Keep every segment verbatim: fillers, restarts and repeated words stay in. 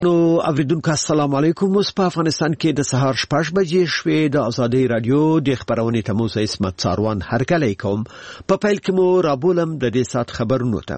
نو اوریدونکو السلام علیکم. اوس په افغانستان کې د سهار شپږ بجې شوې د ازادي رادیو د خبرونې تموس اسمت څاروان هرکلی کوم. په پیل کې مو رابولم د دې سات خبرونو ته.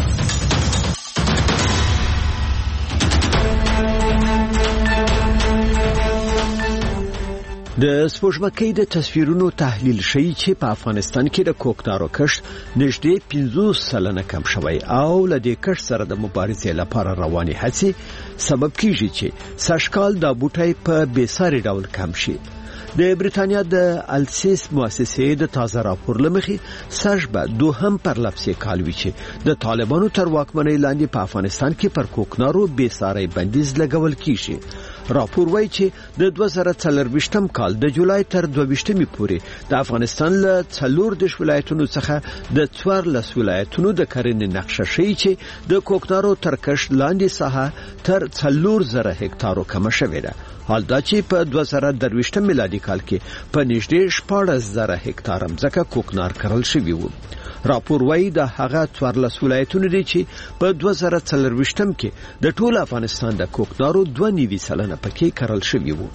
د سپوږمکۍ د تصویرونو تحلیل شوی چې په افغانستان کې د کوکنارو کښت نږدې پنځوس سلنه کم شوی او له دې کښت سره د مبارزې لپاره رواني هڅې سبب کیږي چې سږکال د بوټي په بیساري ډول کم شي. د بریتانیا د السیس مؤسسې د تازه راپور لمخې سږ به دوهم پرلپسې کال وی چې د طالبانو تر واکمنۍ لاندې په افغانستان کې پر کوکنارو بیساري بندیز لګول کیږي. راپور وایي چې د دوه زره څلرویشتم کال د جولای تر دوهویشتمې پورې د افغانستان له څلور دیرش ولایتونو څخه د څوارلس ولایتونو د کرنې نقشه ښیي چې د کوکنارو تر کښت لاندې ساحه تر څلور زره هکتارو کمه شوې ده. حال دا چې په دوه زره درویشتم میلادي کال کې په نږدې شپاړس زره هکتار ځمکه کوکنار کرل شوی و. راپور وایي د هغه څوارلس ولایتونو دي چې په دوه زره څلرویشتم کې د ټول افغانستان د کوکنارو دوه نیوي سلنه پکې کرل شوی و.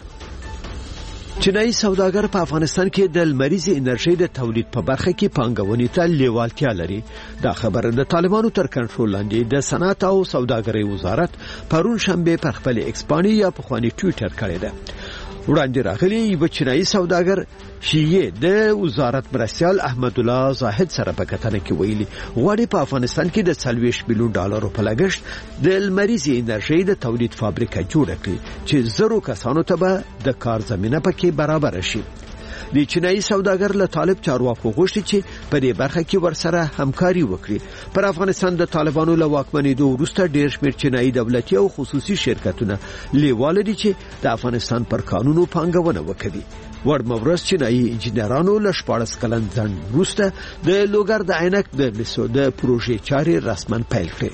چینایي سوداګر په افغانستان کې د لمریزې انرژۍ د تولید په برخه کې پانګونې ته لیوالتیا لري. دا خبره د طالبانو تر کنټرول لاندې د صنعت او سوداګرۍ وزارت پرون شنبه پر خپل ایکس باندې یا په خواني ټویټر کړی ده. وړاندې راغلی یو چینایي سوداګر شیعه د وزارت مرستیال احمد الله زاهد سره په کتنه کې ویلي غواړي په افغانستان کې د څلوېښت میلیون ډالرو په لګښت د لمریزې انرژۍ د تولید فابریکه جوړه کړي چې زرو کسانو ته به د کار زمينه پکې برابر شي. د چینایي سوداګر له طالب چارواکو غوښتي چې په دې برخه کې ورسره همکاري وکړي. پر افغانستان د طالبانو له واکمنېدو وروسته ډېر شمېر چینایي دولتي او خصوصي شرکتونه لیواله دي چې د افغانستان پر قانونو پانګونه وکړي. ورمورس چینایي انجینرانو له شپاړس کلن ځنډ وروسته د لوګر د عینک د لیسو د پروژې چارې رسماً پیل کړې.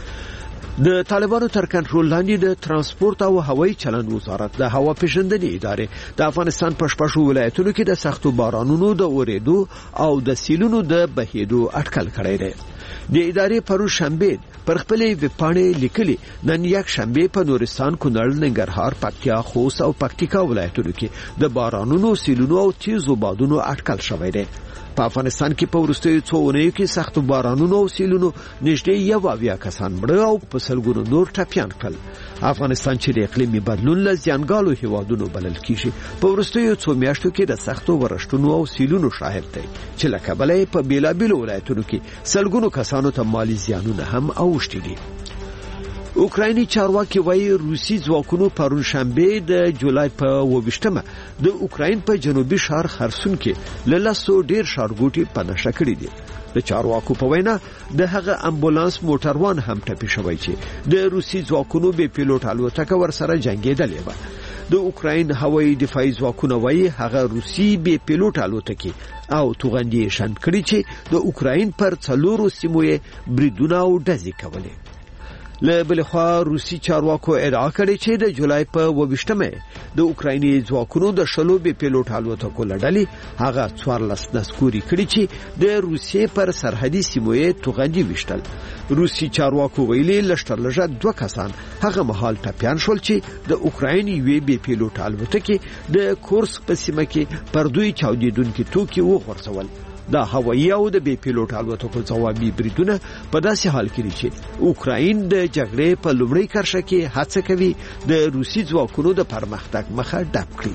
د طالبانو تر کنټرول لاندې د ترانسپورت او هوایي چلند وزارت د هوا پیژندنې ادارې د افغانستان په شپږو ولایتونو کې د سختو بارانونو د اورېدو او د سیلونو د بهېدو اټکل کړی دی. د ادارې پرون شنبه پر خپلې ویبپاڼې لیکلي نن یک شنبه په نورستان، کونړ، ننګرهار، پکتیا، خوست او پکتیکا ولایتونو کې د بارانونو، سیلونو او تیزو بادونو اټکل شوی دی. په افغانستان کې په ورستیو څو اونیو کې سخت بارانونو او سیلونو نږدې یو اویا کسان مړه او په سلګونو نور ټپیان کړل. افغانستان چې د اقلیمي بدلون له زیانګالو هیوادونو بلل کیږي په ورستیو څو میاشتو کې د سختو ورښتونو او سیلونو شاهد دی چې له کبله په بیلابیلو ولایتونو کې سلګونو کسانو ته مالی زیانونه هم اوښتي دي. اوکرایني چارواکي وایي روسي ځواکونو پرون شنبه د جولای په اوویشتمه د اوکراین په جنوبي ښار خرسون کې له لسو ډیر ښارګوټي په نشه کړي دي. د چارواکو په وینا د هغه امبولانس موټروان هم ټپي شوی چې د روسي ځواکونو به پیلوټ الوتکه ورسره جنگیدلې و. د اوکراین هوایي دفاعي ځواکونه وایي هغه روسي به پیلوټ الوتکه او توغندي شند کړي چې د اوکراین پر څلورو سیمو بریدونه او ډزې کولې. له بل خوا روسي چارواکو ادعا کړې چې د جولای په اوویشتمه د اوکرایني ځواکونو د شلو به پیلوټ الوتکو لړلې هغه څوارلس نسکوري کړي چې د روسیې پر سرحدي سیمو توغندي وشتل. روسي چارواکو ویلي لشتر لږه دوه کسان هغه مهال ټپیان شول چې د اوکرایني وی به پیلوټ الوتکه د کورس په سیمه کې پر دوی چاودیدونکو توکي وغورځول. دا هوایي او د بي پیلوټ الوتکو ځوابي بریدونه په داسې حال کې دي چې اوکراین د جګړې په لومړۍ کرښه کې هڅه کوي د روسي ځواکونو د پرمختګ مخه ډپ کړي.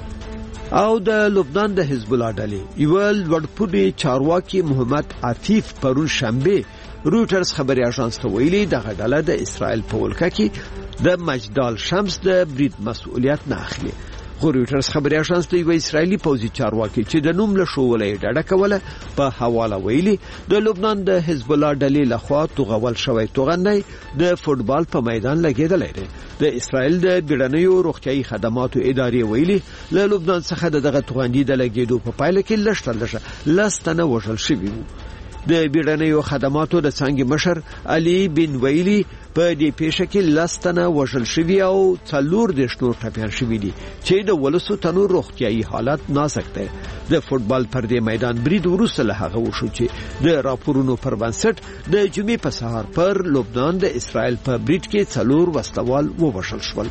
او د لبنان د حزب الله ډلې یو لوړپوړي چارواکي محمد عفیف پرون شنبه روټرز خبري اژانس ته ویلي دغه ډله د اسرائیل په ولکه کې د مجدال شمس د برید مسؤلیت نه اخلي. روټرز خبري اژانس د یو اسرایلی پوځي چارواکي چې د نوم له شوولې ډډه کوله په حواله ویلي د لبنان د حزب الله ډلې لخوا توغول شوی توغندۍ د فوتبال په میدان لګیدلې ده. د اسرائیل د بیړنیو روغتيایي خدماتو ادارې ویلي له لبنان څخه دغه توغندۍ د لګیدو په پایله کې لشتل لشه لاستنه وژل شوی وو. د بیړنیو خدماتو د څنګه مشر علي بن ویلی په دې پیښه کې لاستنه وژل شوی او څلور د شنو ټپيان شوی دي چې د ولسو تنور روغتيایي حالت نازک دی. د فوتبال پر دې میدان برید وروسته له هغه وشو چې د راپورونو پر بنسټ د جمعې په سهار پر لبنان د اسرائیل په برید کې څلور وسلوال ووژل شول.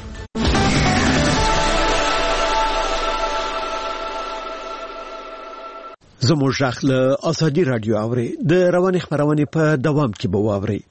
زموږ ځخ له ازادي رادیو اوري د رواني خبرونه په دوام کې به واوري.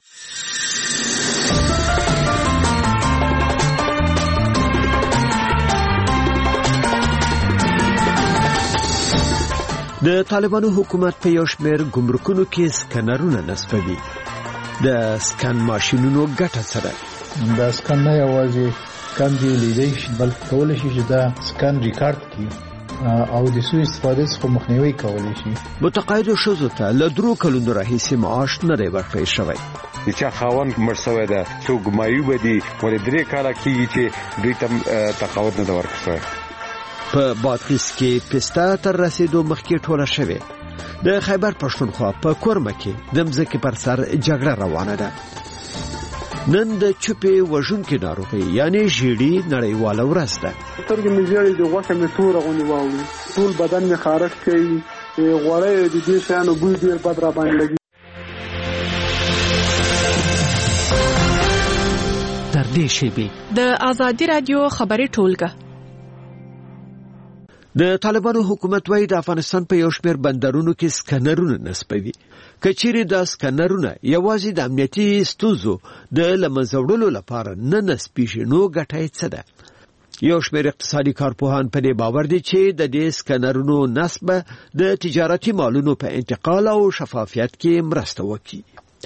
د طالبانو حکومت په یو شمېر ګمرکونو کې سکانرونه نصبوي. د سکان ماشینونو ګټه سره دا سکان نه یوازې سکان دی لیدای شي بلکې کولای شي چې دا سکان ریکارډ کړي او د سوء استفادې څخه مخنیوي کولای شي. متقاعد شوزو ته له درو کلونو راهیسې معاش نه دی ورکړی شوی. چې خاوند مرسوي ده څو ګمایو بدی ولې درې کاله کېږي چې دوی تم تقاعد نه ورکړي. په بادغیس کې پستا تر رسیدو مخکې ټوله شوه. د خیبر پښتونخوا په کورمه کې د مځکې پر سر جګړه روانه ده. نن د چوپې وژونکې ناروغي یعنی ژیړي نړیواله ورځ ده. سترګې مې ژیړې دي، غوښه مې توره غونې واوړي، ټول بدن مې خارښ کوي، غوړی د دې شیانو بوی ډېر بد را باندې لګي. تر دې شیبې د ازادي رادیو خبري ټولګه. د طالبانو حکومت وايي د افغانستان په یو شمېر بندرونو کې سکانرونه نصبوي. کچېرې د سکانرونه یوازې د امنیتي ستونزو د لمنځوړلو لپاره نه نصبېږي نو ګټه یې څه ده؟ یو شمېر اقتصادي کارپوهان په دې باور دي چې د دې سکانرونو نصب د تجارتي مالونو په انتقال او شفافیت کې مرسته وکړي.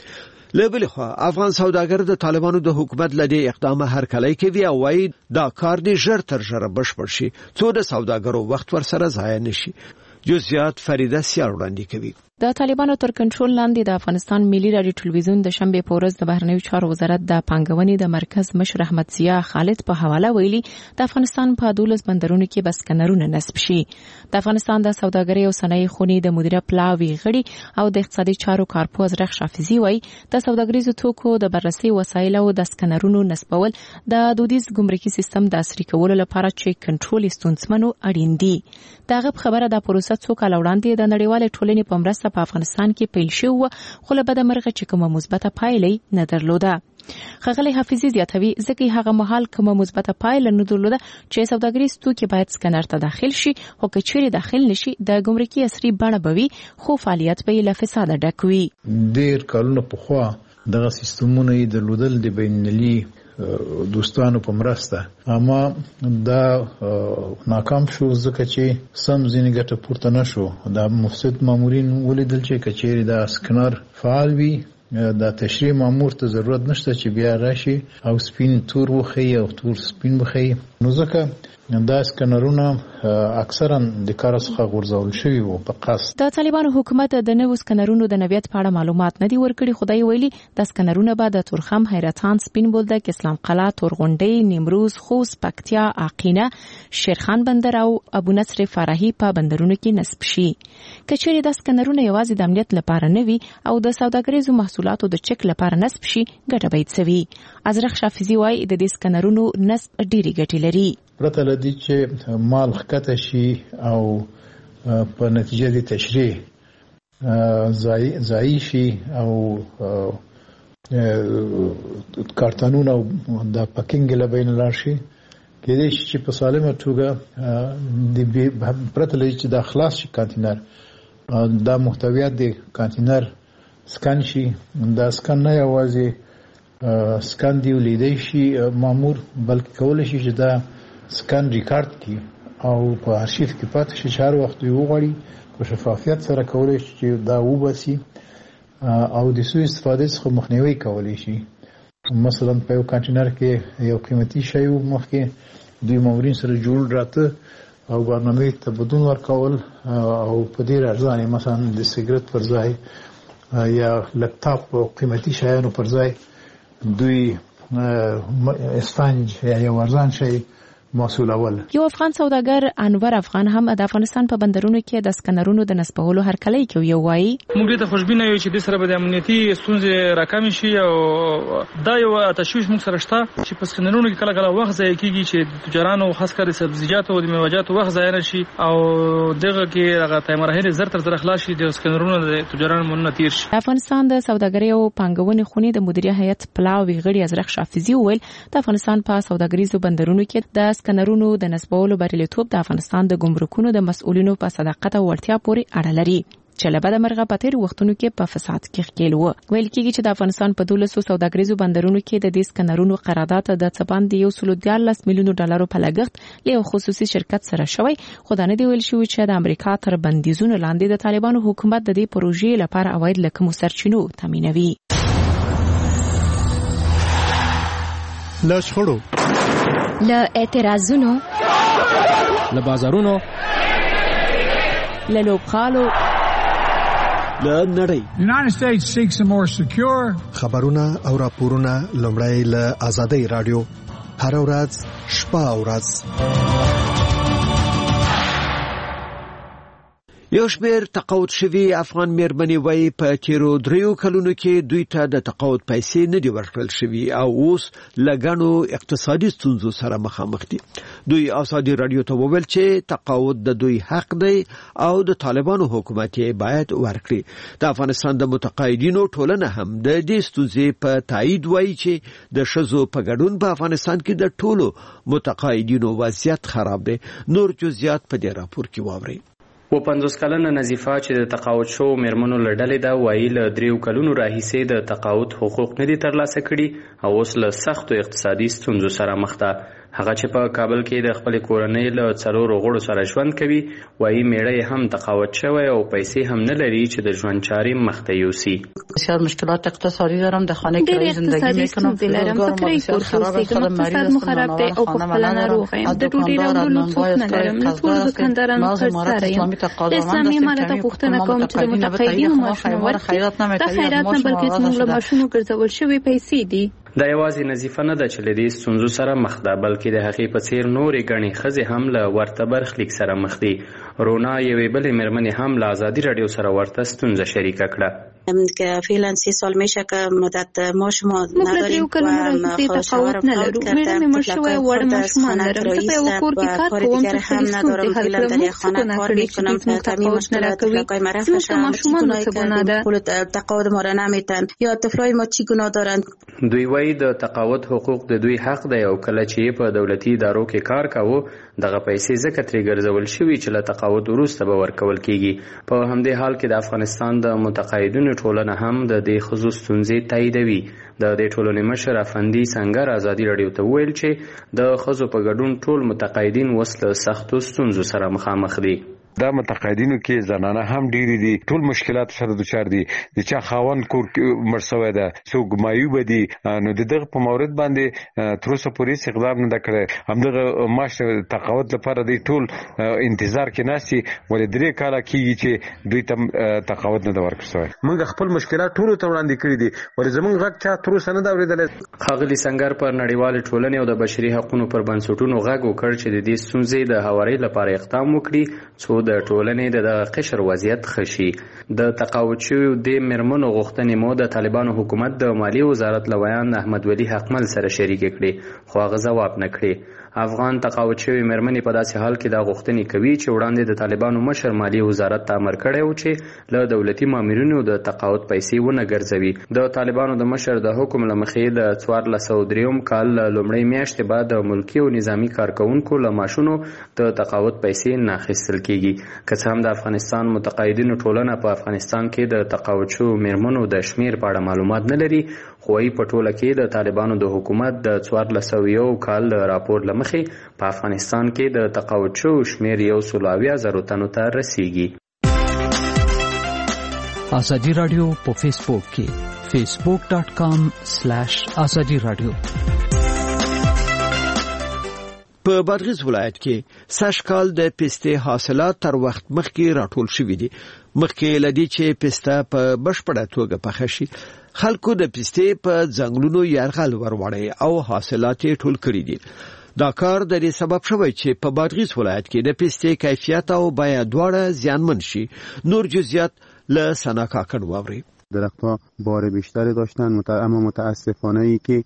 له بل خوا افغان سوداګر د طالبانو د حکومت لدی اقدام هرکلی کوي او وايي دا کار دی ژر تر ژره بشپړ شي څو د سوداګرو وخت ورسره ضایع نشي. جزئیات فریده سیار وړاندې کوي. د طالبانو تر کنټرول لاندې د افغانستان ملي رادیو ټلویزیون د شنبه په ورځ د بهرنیو چارو وزارت د پانګونې د مرکز مشر احمد ضیا خالد په حواله ویلي د افغانستان په دولس بندرونو کې بس کنرونه نصب شي. د افغانستان د سوداګرۍ او صنایع خونې د مدیره پلاوی غړي او د اقتصادي چارو کارپوه ازرق شافعي وایي د سوداګریزو توکو د بررسي وسایل او د سکنرونو نصبول د دودیز ګمرکي سیستم د عصري کولو لپاره چې کنټرول ستونزمنو اړین دي. دغه خبره د پروسه څو کال وړاندې د نړیوال ټولنې په مرسته په افغانستان کې پیل شو خو له بده مرغه چې کومه مثبته پایلې نه درلوده. ښاغلی حافظي زیاتوي ځکه هغه مهال کومه مثبته پایله نه درلوده چې سوداګریز توکي باید سکنر ته داخل شي او که چیرې داخل نشي د ګمرکي عصري بڼه بوي خو فعالیت به له فساد ډک وي. ډېر کلونه پخوا دغه سیستمونه یې درلودل د بینالمللي دوستانو په مرسته اما دا ناکام شو ځکه چې سم ځینې ګټه پورته نشو. دا مفسد مامورین ولیدل چې کچېرې دا سکنر فعال وي دا تشریح مامور ته ضرورت نشته چې بیا راشي او سپین تور وخی او تور سپین وخی نو ځکه دا سکنرونه اکثرا د کار څخه غورځول شوي وو په قصد. د طالبانو حکومت د نوو سکنرونو د نویت په اړه معلومات نه دي ورکړي. خدای ویلي د سکنرونه به د تورخم، حیرتان، سپین بولدک، اسلام قلعه، تورغونډۍ، نیمروز، خوست، پکتیا، عقینه، شیرخان بندر او ابو نصر فرحي په بندرونو کې نصب شي. کچېرې د سکنرونه یوازې د امنیت لپاره نه وي او د سوداګریزو محصولاتو د چک لپاره نصب شي ګټه به یې څه وي. ازرق شافعي وایي د دې سکنرونو نصب ډېرې ګټې لري. پرته له دې چې مال ښکته شي او په نتیجه د تشریح ځای شي او کارتنونه او د پاکینګ له بین لاړ شي کېدای شي چې په سالمه توګه د پرته له دې چې د خلاص شي کانتینر دا محتویات د کانتینر سکان شي. دا سکان نه یوازې سکان دی ولیدای شي مامور بلکې کولی شي چې دا سکان ریکارډ کی او په ارشیف کې پاتې شي چې هر وخت یو غړي په شفافیت سره کولی شي چې دا وباسي او د سوء استفادې څخه مخنیوي کولی شي. مثلا په یو کانټینر کې یو قیمتي شی مخکې دوی مامورین سره جوړ راته او برنامه ته بدون ورکول او په ډیر ارزانه مثلا د سیګریټ پر ځای یا لپټاپ او قیمتي شیانو پر ځای دوی اسفنج یا یو ارزان شی مسؤلول. یو افغان سوداګر انور افغان هم د افغانستان په بندرونو کې د سکنرونو د نصبولو هرکلی کوي. یو وایي موږ ته خوشبینه یو چې د سره به د امنیتي ستونزې راکم شي او دا یو تشویش موږ سره شته چې په سکنرونو کې کله کله وخت ځای کیږي چې تجارانو خاص کر سبزیجات او د میوه‌جاتو وخت ځای نشي او دغه کې هغه تایمرهره زر تر زر خلاص شي د سکنرونو د تجارانو مونږ تیر شي. افغانستان د سوداګرۍ او پانګونې خونې د مدیریت هیئت پلاوی غړي ازرخ شافعي وویل د افغانستان په سوداګریزو بندرونو کې د سکنرونو د نصبولو بریالیتوب د افغانستان د ګمرکونو د مسؤلینو په صداقت او وړتیا پورې اړه لري چې له بده مرغه په تیر وختونو کې په فساد کې ښکېل و. ویل کېږي چې د افغانستان په دولسو سوداګریزو بندرونو کې د دې سکنرونو قرارداد د څپان د یو سل دیارلس میلیونو ډالرو په لګښت له خصوصي شرکت سره شوی، خو دا نه دی ویل شوی چې د امریکا تر بندیزونو لاندې د طالبانو حکومت د دې پروژې لپاره عواید له کومو سرچینو تامینوي. له شخړو، له اعتراضونو، له بازارونو، له لوبغالو، له نړۍ. United States seeks a more secure. خبرونه او راپورونه لومړی له آزادۍ رادیو هر ورځ شپه او ورځ. یو شمېر تقاعد شوي افغان میرمنې وایي په تیرو دریو کلونو کې دوی ته د تقاعد پیسې نه دي ورکړل شوي او اوس له ګڼو اقتصادي ستونزو سره مخامخ دي. دوی آزادي رادیو ته وویل چې تقاعد د دوی حق دی او د طالبانو حکومت یې باید ورکړي. د افغانستان د متقاعدینو ټولنه هم د دې ستونزې په تایید وایي چې د ښځو په ګډون په افغانستان کې د ټولو متقاعدینو وضعیت خراب دی. نور جزئیات په دې راپور کې واورئ. و پنځوس کلنه نظیفه چې د تقاعد شو میرمنو له ډلې ده وایي له دریو کلونو راهیسې د تقاعد حقوق نه دي ترلاسه کړي او اوس له سختو اقتصادي ستونزو سره مخ ده. هغه چې په کابل کې د خپل کورنۍ له څلورو غړو سره ژوند کوي وایي میړه هم تقاعد شوی او پیسې هم نه لري چې د ژوند چارې مخ ته یوسي. بسیار مشکلات اقتصادی دارم، در خانه کرایه زندگی میکنم، روزگار ما بسیار خرابه، خودم مریض هستم، نوار خانه و ندارم، از دکاندار از نانوای از کاری قصدار هستیم، بعض امارات اسلامی تقاضاوند هستیم که ما متقاعدین نبتاییم ما خیمار خیرات نمیتاییم ما شما ګرځول شوی پیسې دي. دا یوازې نظیفه نه ده چې له دې ستونزو سره مخ ده بلکې د هغې په څیر نورې ګڼې ښځې هم له ورته برخلیک سره مخ دي. رونا یوې بلې مېرمنې هم له ازادي راډیو سره ورته ستونزه شریکه کړه. که فعلا سی سال میشه که مدت ماش ما نداریم و تقاعد نلرو. میرم مشوی وړ ماشومان لرم، زه په یو کور کې کار کوم چې خپل ستونزې حل کړم. موږ خانه کار میکنم، تامین مشکلات لقای مرفش هم چیگونه که تقاعد ما را نمیتن یا طفلای ما چیگونه دارند. دوی وایي د تقاعد حقوق د دوی حق دی او کله چې په دولتي ادارو کې کار کاوه دغه پیسې ځکه ترې ګرځول شوي چې له تقاعد وروسته به ورکول کیږي. په همدې حال کې د افغانستان د متقاعدینو ټولنه هم د دې ښځو ستونزې تاییدوي. د دې ټولنې مشر افندي سنگر ازادي راډیو ته ویل چې د ښځو په ګډون ټول متقاعدین اوس له سختو ستونزو سره مخامخ دي. دا متقاعدینو کې زنانه هم ډېری دي، ټول مشکلات سره دچار دي. د چا خاوند کور مړ شوی ده، څوک معیوب دي، نو د دغه په مورد باندې تر اوسه پورې اقدام نه ده کړی. همدغه معاش تقاعد لپاره دوی ټول انتظار کې ناستي، ولې درې کاله کېږي چې دوی ته تقاعد نه ده ورکړل شوی. موږ خپل مشکلات ټولو ته وړاندې کړي دي، ولې زموږ غږ چا تر اوسه نه ده اورېدلی. ښاغلي سنگر پر نړیوالې ټولنې او د بشري حقونو پر بنسټونو غږ وکړ چې د دې ستونزې د هوارۍ لپاره اقدام وکړي څو د ټولنې د قشر وضعیت ښه شي. د تقاعد شویو دې میرمنو غوښتنې مو د طالبانو حکومت د مالیې وزارت له ویان احمد ولي حقمل سره شریکې کړې خو هغه ځواب نه کړې. افغان تقاعد شوی میرمنې په داسې حال کې دا غوښتنې کوي چې وړاندې د طالبانو مشر مالیې وزارت ته امر کړی و چې له دولتي مامورینو د تقاعد پیسې ونه ګرځوي. د طالبانو د مشر د حکم له مخې د څوارلس سوه درېیم کال لومړۍ میاشتې بعد د ملکي او نظامي کارکوونکو له معاشونو د تقاعد پیسې نه اخیستل کېږي. که څه هم د افغانستان متقاعدینو ټولنه په افغانستان کې د تقاعد شویو میرمنو د شمیر په اړه معلومات نه لري، خو یې په ټوله کې د طالبانو د حکومت د څوارلس سوه یو کال راپور له مخې په افغانستان کې د تقاعد شویو شمیر یو سل اویا زرو تنو ته رسیږي. ازادي راډیو په فیسبوک کې فیسبوک ډاٹ کام سلیش ازادي راډیو. په بادغیس ولایت کې سږکال د پستې حاصلات تر وخت مخکې راټول شوي دي. مخکې لدی چې پسته په بشپړه توګه پخه شي، خلکو د پستې په ځنګلونو یرغل وروړی او حاصلات ټول کړي دي. دا کار د دې سبب شوی چې په بادغیس ولایت کې د پستې کیفیت او بیه دواړه زیانمن شي. نور جزئیات له سنا کاکړ واوري. درختها بار بیشتری داشتن مت... اما متاسفانه ای که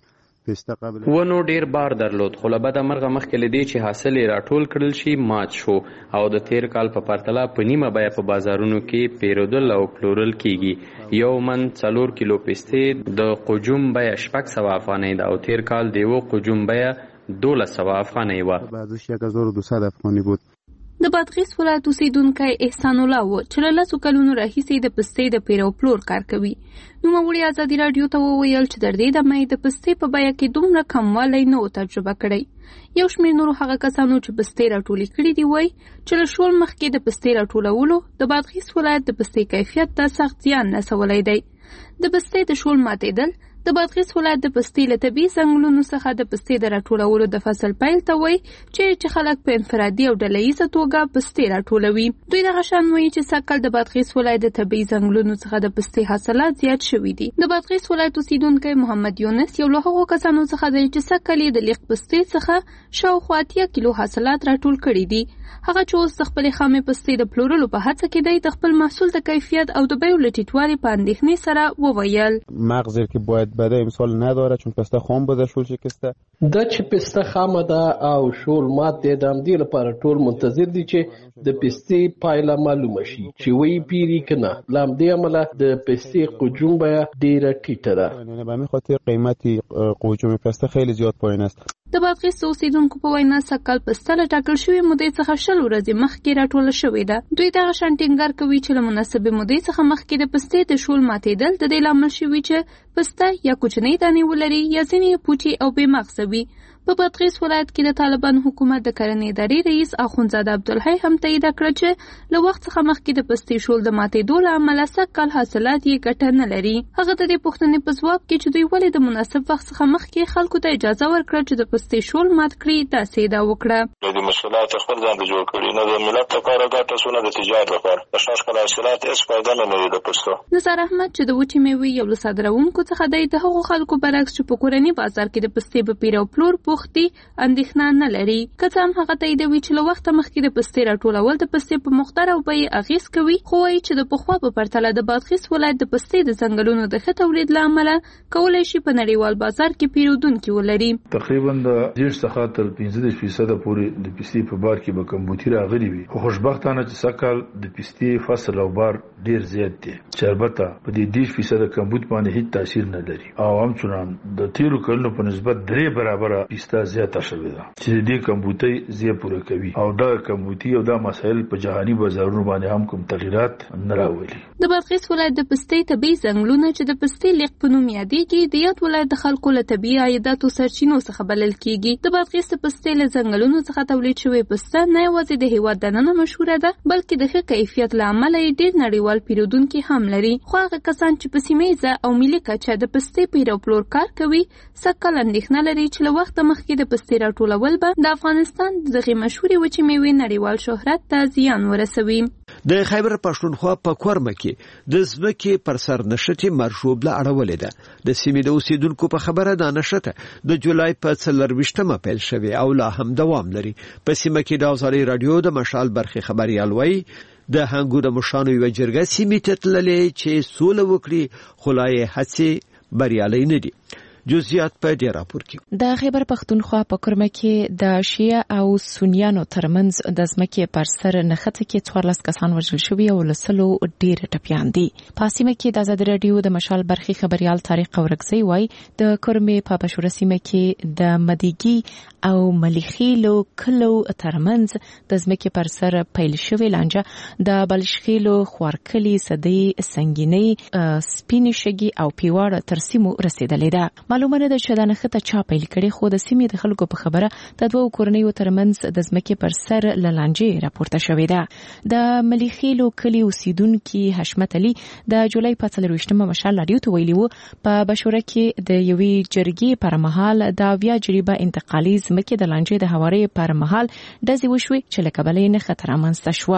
ونو ډیر بار درلود خو له بده مرغه مخکې لدی چې حاصل یې راټول کړل شي مات شو او د تیر کال په پرتله په نیمه بیه په بازارونو کې پیرودل او پلورل کیږي. یو من څلور کیلو پستې د قجوم بیه شپږ سوه افغانۍ ده او تیر کال دیو قجوم بیه دولس سوه افغانۍ و. بعضیش یک هزار و دویست افغانی بود. د بادغیس ولایت اوسیدونکی احسان الله و چې له لسو کلونو راهیسې د پستې د پیر او پلور کار کوي. نوموړي ازادي راډیو ته وویل چې تر دې دمه د پستې په بیه کې دومره کموالی نه و تجربه کړی. یو شمېر نورو هغه کسانو چې پستې راټولې کړي دي وایي چې له شول مخکې د پستې راټولولو د بادغیس ولایت د پستې کیفیت ته سخت زیان رسولی دی. د پستې د شول ماتېدل د بادغیس ولایت د پستې له طبیعي ځنګلونو څخه د پستې د راټولولو د فصل پیل ته وایي چې خلک په انفرادي او ډلهییزه توګه پستې راټولوي. دوی دغه شان وایي چې سږ کال د بادغیس ولایت د طبیعي ځنګلونو څخه د پستې حاصلات زیات شوي دي. د بادغیس ولایت اوسیدونکی محمد یونس یو له هغو کسانو څخه دی چې سږ کال یې د لیق پستې څخه شاوخوا اتیا کیلو حاصلات راټول کړي دي. هغه چې اوس د خپلې خامې پستې د پلورلو په هڅه کې دی د خپل محصول د کیفیت او د بیو له ټیټوالي په اندېښنې سره وویل. مغزی که باید بده امسال نداره چون پسته خام بوده شول شکسته. دا چې پسته خامه ده او شول مات دی د همدې لپاره ټول منتظر دي چې د پستې پایله معلومه شي چې وی پیری کنه. له همدې امله د پستې قجوم بیه ډیره ټیټه ده. به همین خاطر قیمت قجوم پسته خیلی زیاد پایین است. د بادغیس اوسیدونکو په وینا سږ کال پسته له ټاکل شوې مودې څخه شل ورځې مخکې راټوله شوې ده. دوی دغه شان ټینګار کوي چې له مناسبې مودې څخه مخکې د پستې د شول ماتېدل د دې لامل شوي چې پسته یا کوچنۍ دانې ولري یا ځینې پوچې او بې مغزه وي. په بادغیس ولایت کې د طالبان حکومت د کرنې ادارې رئیس اخوندزاده عبدالحی هم تایید کړه چې له وخت څخه مخکې د پستې شول د ماتېدو له امله سږ کال حاصلات یې ګټه نه لري. هغه د دې پوښتنې په ځواب کې چې دوی ولې د مناسب وخت څخه مخکې خلکو ته اجازه ورکړه چې د پستې شول مات کړي داسې دا وکړه. د مشکلات خپل ځان ته جوړ کړي نه د ملت لپاره ګټه سونه د تجارت لپاره د شاش کله حاصلات هیڅ فائدہ نه لري. د پستو نثار احمد چې د وچې میوې یو له صادروونکو څخه دی د هغو خلکو برعکس چې په کورني بازار کې د پستې په پیر او پلور بوخت دي اندېښنه نه لري. که څه هم هغه تاییدوي چې له وخته مخکې د پستې راټولول د پستې په مقدار او بیې اغېز کوي، خو وایي چې د پخوا په پرتله د بادغیس ولایت د پستې د ځنګلونو د ښه تولید له امله کولی شي په نړیوال بازار کې پیرودونکي ولري. تقریبا د دېرش څخه تر پنځه دېرش فیصده پورې د پستې په بار کې به کمبودي راغلي وي. خو خوشبختانه چې سږ کال د پستې فصل او بار ډېر زیات دی چې البته په دې دېرش فیصده کمبود باندې هیڅ تاثیر نه لري او همچنان د تیرو کلونو په نسبت درې برابره پسته زیاته شوې ده چې دې کمبودي زیات پوره کوي او دا کمبودي او دا مسایل په جهاني بازارونو باندې هم کوم تغیرات نه راولي. د بادغیس ولایت د پستې طبي ځنګلونه چې د پستې لیق په نوم یادېږي د یاد ولایت د خلکو له طبیعي عایداتو سرچینو څخه بلل کېږي. د بادغیس د پستې له ځنګلونو څخه تولید شوې پسته نه یوازې د هېواد دننه مشهوره ده بلکې د ښه کیفیت له امله یې ډېر نړیوال پیرودونکي هم لري. خو هغه کسان چې په سیمه ییزه او ملي کچه د پستې پیر او پلور کار کوي سږ کال اندېښنه لري چې له وخته مخکې د پستې راټولول به د افغانستان دغې مشهورې وچې میوې نړیوال شهرت ته زیان ورسوي. د خیبر پښتونخوا په کورمه کې د ځمکې پر سر نښتې مرشوبله اړولې ده. د سیمې د اوسیدونکو په خبره دا نښته د جولای په څلرویشتمه پیل شوې او لا هم دوام لري. په سیمه کې د ازادي راډیو د مشال برخې خبريال وایي د هنګو د مشانو یو جرګه سیمې ته تللې چې سوله وکړي خو لا یې هڅې بریالۍ نه دي. جزئیات په دې راپور کې. د خیبر پښتونخوا په کورمه کې د شیعه او سنیانو ترمنځ د ځمکې پر سر نښته کې څوارلس کسان وژل شوي او لسلو ډېر ټپیان دي. په سیمه کې د ازادي راډیو د مشال برخې خبريال طارق اورکزی وایي د کورمې په بشوره سیمه کې د مدیګي او ملیخیلو کلو ترمنځ د ځمکې پر سر پیل شوی لانجه د بلشخیلو خوارکلی صدی سنگینی سپینی شګي او پیواړه تر سیمو رسیدلې ده. معلومه ده چې دا نښته چا پیل کړي خو د سیمې د خلکو په خبره د دوو کورنیو ترمنځ د ځمکې پر سر له لانجې راپورته شوې ده. د ملیخیلو کلي اوسیدونکي حشمت علي د جولای په څلرویشتمه مشال راډیو ته ویلي وو په بشوره کې د یوې جرګې پر مهال د اویا جریبه انتقالي ځمکې د لانجې د هواري پر مهال ډزې وشوې چې له کبله یې نښته رامنځته شوه.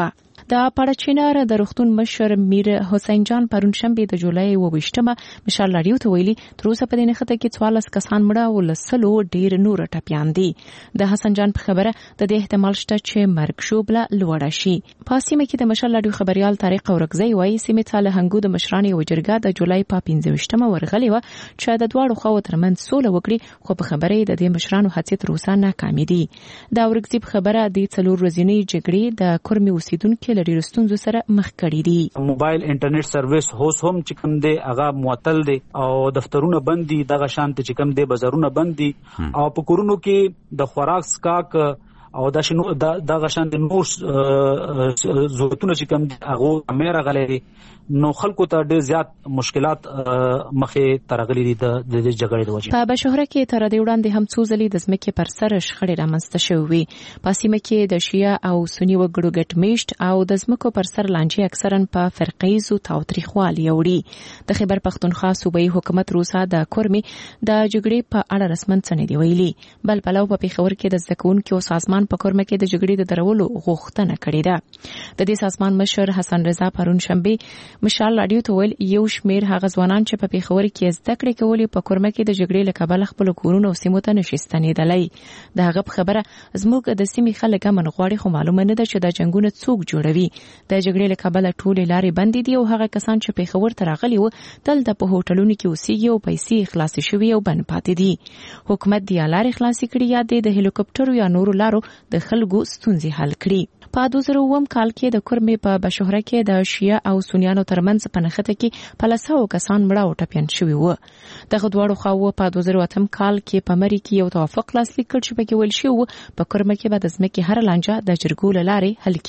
د پړچینار د روغتون مشر میر حسین جان پرون شنبه د جولای اوویشتمه مشال راډیو ته ویلي تر اوسه په دې نخته کې څوارلس کسان مړه او لسلو ډیر نور ټپیان دي. د حسن جان په خبره د دې احتمال شته چې مرګ شوبله لوړه شي. په سیمه کې د مشال راډیو خبريال طارق اورګزی وایي سیمه ته له هنګو د مشرانو یو جرګه د جولای په پنځه ویشتمه ورغلې و چې د دواړو خواو ترمنځ سوله وکړي خو په خبره د دې مشرانو هڅې تر اوسه ناکامې دي. د اورګزی په خبره د څلور ورځې جګړې د کورمي اوسیدونکو له ډیرو ستونزو سره مخ کړي دي. موبایل انټرنیټ سرویس هوس هم چې کوم دی هغه معطل دی او دفترونه بند دي، دغه شانت چې کوم دی بازارونه بند دي او په کورونو کې د خوراک سکاک او د شنو دغه شانت نور ضرورتونه چې کوم دی هغه امیر غلي نو خلکو ته ډېر زیات مشکلات مخې ترغلي دي د جګړې د وجې. په بشهره کې تر دې وړاندې هم څو ځلې د ځمکې پر سر شخړې رامنځته شوې. په سیمه کې د شیعه او سني وګړو ګډ میشت او د ځمکو پر سر لانجې اکثرا په فرقیزو تاوتریخوالي وړي. د خیبر پختونخوا صوبایي حکومت روسا د کورمي د جګړې په اړه رسمن څه نه دی ویلي، بل پلو په پیښور کې د زکونکو سازمان په کورمه کې د جګړې د درولو غوښتنه کړې ده. د دې سازمان مشر حسن رضا پرون شنبه مشال راډیو ته ویل یو شمیر هغه ځوانان چې په پیښور کې زده کړې کولې په کورمه کې د جګړې له کبله خپل کورونه او سیمو ته نشي ستنېدلی. د هغه په خبره زموږ د سیمې خلک امن غواړي خو معلومه نه ده چې دا جنګونه څوک جوړوي. د جګړې له کبله ټولې لارې بندې دي او هغه کسان چې پیښور ته راغلي وو دلته په هوټلونو کې اوسېږي او پیسې خلاصې شوي او بند پاتې دي. حکومت د لارې خلاصې کړي یا د هلیکوپټرو یا نورو لارو د خلکو ستونزې حل کړي. په دوه زره اووم کال کې د کورمي په بشهره کې د شیعه او سنیانو ترمنځ په نښته کې په لسو کسان مړه او ټپیان شوي وو. دغه دواړو خواوو په دوه زره اتم کال کې په مری کې یو توافق لاسلیک کړ چې پکې ویل شوی و په کورمه کې به د ځمکې هر لانجه د جرګو له لارې حل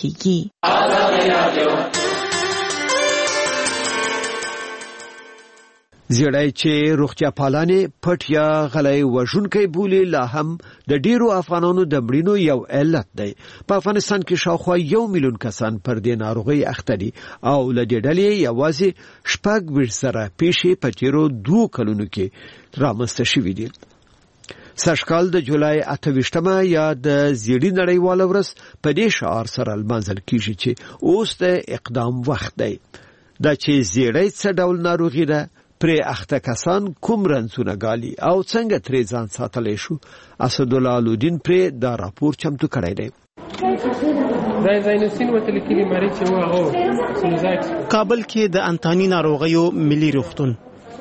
کیږي. زیړای چې روغتیا پالانې پټ یا غلای وژونکي بولی لا هم د ډیرو افغانانو د مړینو یو علت دی. په افغانستان کې شاوخوا یو میلیون کسان پر دې ناروغي اخته دي او له دې ډلې یوازې شپږ ویشت سره پیښې په تیرو دوه کلونو کې رامنځته شوې دي. سږکال د جولای اته ویشتمه یا د زیړی نړیواله ورځ په دې شعار سره لمانځل کیږي چې اوس د اقدام وخت دی. دا چې زیړی څه ډول ناروغي ده، پرې اخته کسان کوم رنځونه ګالي او څنګه ترې ځان ساتلی شو، اسد الله الدین پرې دا راپور چمتو کړی دی. کابل کې د انتاني ناروغیو ملي روغتون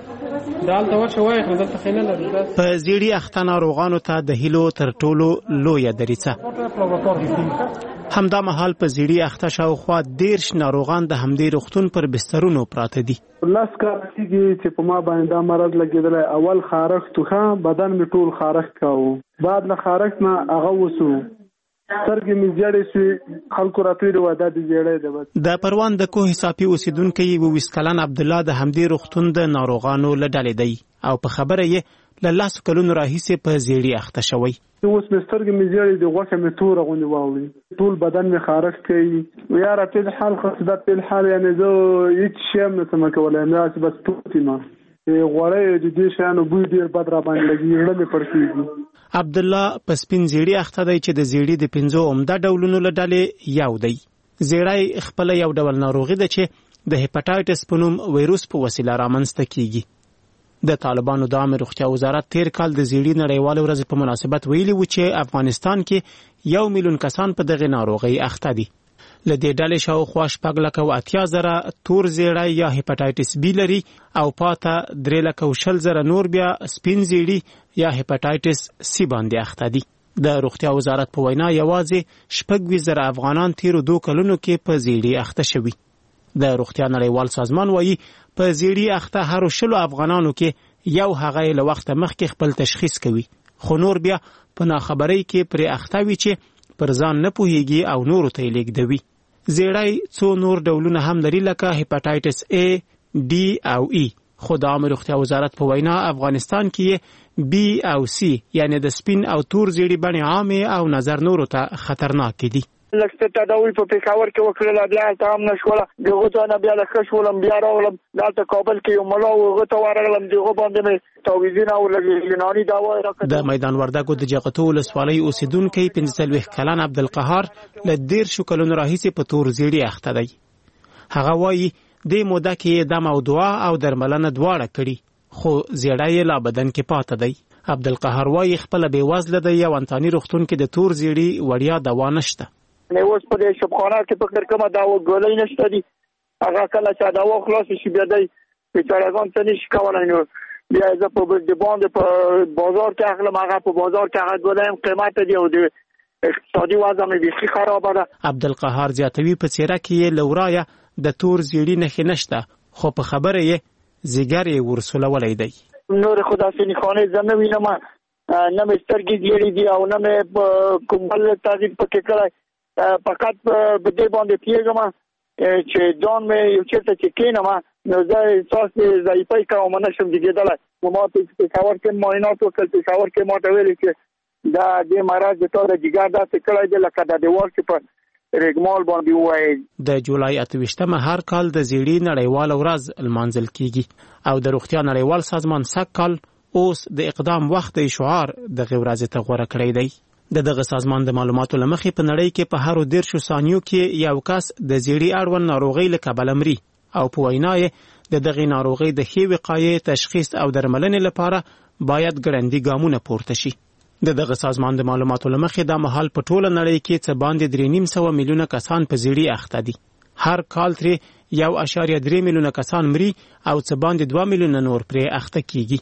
په زیړی اخته ناروغانو ته د هیلو تر ټولو لویه دریڅه. همدا مهال په زیړی اخته شاوخوا دیرش ناروغان د همدې روغتون پر بسترونو پراته دي. لاس کار کیږي چې په ما باندې دا مرض لګیدل. اول خارښت توخه بدن می ټول خارښت کاوه، بعد له خارښت نه هغه وسو سرګي می زیړې شي خلکو راپیرو ودا دي زیړې ده. د پروان د کوه حسابي اوسیدونکو یو وسکلن عبد الله د همدې روغتون د ناروغانو لډلې دی او په خبره یې له لاس کلونو راهیسې په زیړی اخته شوی. اوس مسترګې می زیړې د غوښه می تور غونې واوي، ټول بدن می خارښت کوي. یا را په حال خاصه په حال یعنی زه هیڅ شی نه سم کولای نه بس پوتې ما غوړې د دې شانو بوی ډیر بد را باندې لګي رړې پړسيږي. عبد الله په سپین زیړی اخته دی چې د زیړی د پنځو عمده ډولونو له ډلې یو دی. زیړی خپل یو ډول ناروغي ده چې د هپاتایټس په نوم وایروس په وسیله رامنځته کیږي. د طالبانو د عامه روغتیا وزارت تیر کال د زیړی نړیواله ورځ په مناسبت ویلي و چې افغانستان کې یو میلیون کسان په دغه ناروغي اخته دي. له دې ډلې شاوخوا شپږ لکه او اتیا زره تور زیړی یا هپاتایټس بی لري او پاته درې لکه او شل زره نور بیا سپین زیړی یا هپاتایټس سی باندې اخته دي. د روغتیا وزارت په وینا یوازې شپږ ویشت زره افغانان تیرو دوه کلونو کې په زیړی اخته شوي. د روغتیا نړیوال سازمان وایي په زیړی اخته هر شلو افغانانو کې یو هغه له وخت مخکې خپل تشخیص کوي، خو نور بیا په ناخبرۍ کې پرې اخته وي چې پر ځان نه پوهیږي او نورو ته یې لیږدوي. زیړی څو نور ډولونه هم لري لکه هپاتایټس A، D او E، خو د عامه روغتیا وزارت په وینا افغانستان کې B او C یعنی د سپین او تور زیړی بڼې عامه او نظر نورو ته خطرناک دي. لکه تداوی په پېښور کې وکړل بیا ته هم نشوله دغه ته نه بیا لکه شولم بیا راغلم دلته کابل کې یو ملا وغه ته ورغلم دغه باندې مې تعویذونه او یوناني دوا راکړه. د میدان وردګو د جغتو ولسوالۍ اوسیدونکو پنځه څلوېښت کلن عبدالقهار له دېرشو کلونو راهیسې په تور زیړي اخته دی. هغه وایي دې موده کې د موضوع او درملنه دواړه کړي خو زیړی یې لا بدن کې پاته دی. عبدالقهار وایي خپله بېوزله دی او انتاني روغتون کې د تور زیړي وړیا دوا نشته. اوس په دې شبخانه کې فکر کومه دوا ګولۍ نشته دي هغه کله چې دوا خلاص شي بیا دی بیچارهګان څه نشي کولی نو بیا زه په د باندې په بازار کې اخلم هغه په بازار کې هغه ګولۍ هم قیمت دی او د اقتصادي وضع مې بیخي خرابه ده. عبدالقهار زیاتوي په څېره کې یې له ورایه د تور زیړي نښې نشته خو په خبره یې ځیګر یې ورسولولی دی. نور خو داسې نښانې زه نه وینم نه مې سترګې زیړې دي او نه مې کوم بل تغییر پکې کړی فقط په دې باندې پوهېږم چې ځان مې یو چېرته چې کښېنم نو زه احساس ضعیفۍ کوم نشم جګېدلی. ما پېښور کې معاینات وکړل پېښور کې ما ته ویلې چې دا دې مرض د تا د جګر داسې کړی دی لکه د دیوال چې په رګمال باندې ووایي. د جولای اته ویشتمه هر کال د زیړي نړیواله ورځ لمانځل کیږي او د روغتیا نړیوال سازمان سږ کال اوس د اقدام وخت شعار دغه ورځې ته غوره کړی دی. د دغه سازمان د معلوماتو له مخې په نړۍ کې په هرو دېرشو ثانیو کې یو کس د زیړي اړوند ناروغۍ له کبله مري او په وینا یې د دغې ناروغۍ د ښې وقایې تشخیص او درملنې لپاره باید ګړندي ګامونه پورته شي. د دغه سازمان د معلوماتو له مخې دا مهال په ټوله نړۍ کې څه باندې درې نیم سوه میلیونه کسان په زیړي اخته دي. هر کال ترې یو اعشاریه درې میلیونه کسان مري او څه باندې دوه میلیونه نور پرې اخته کیږي.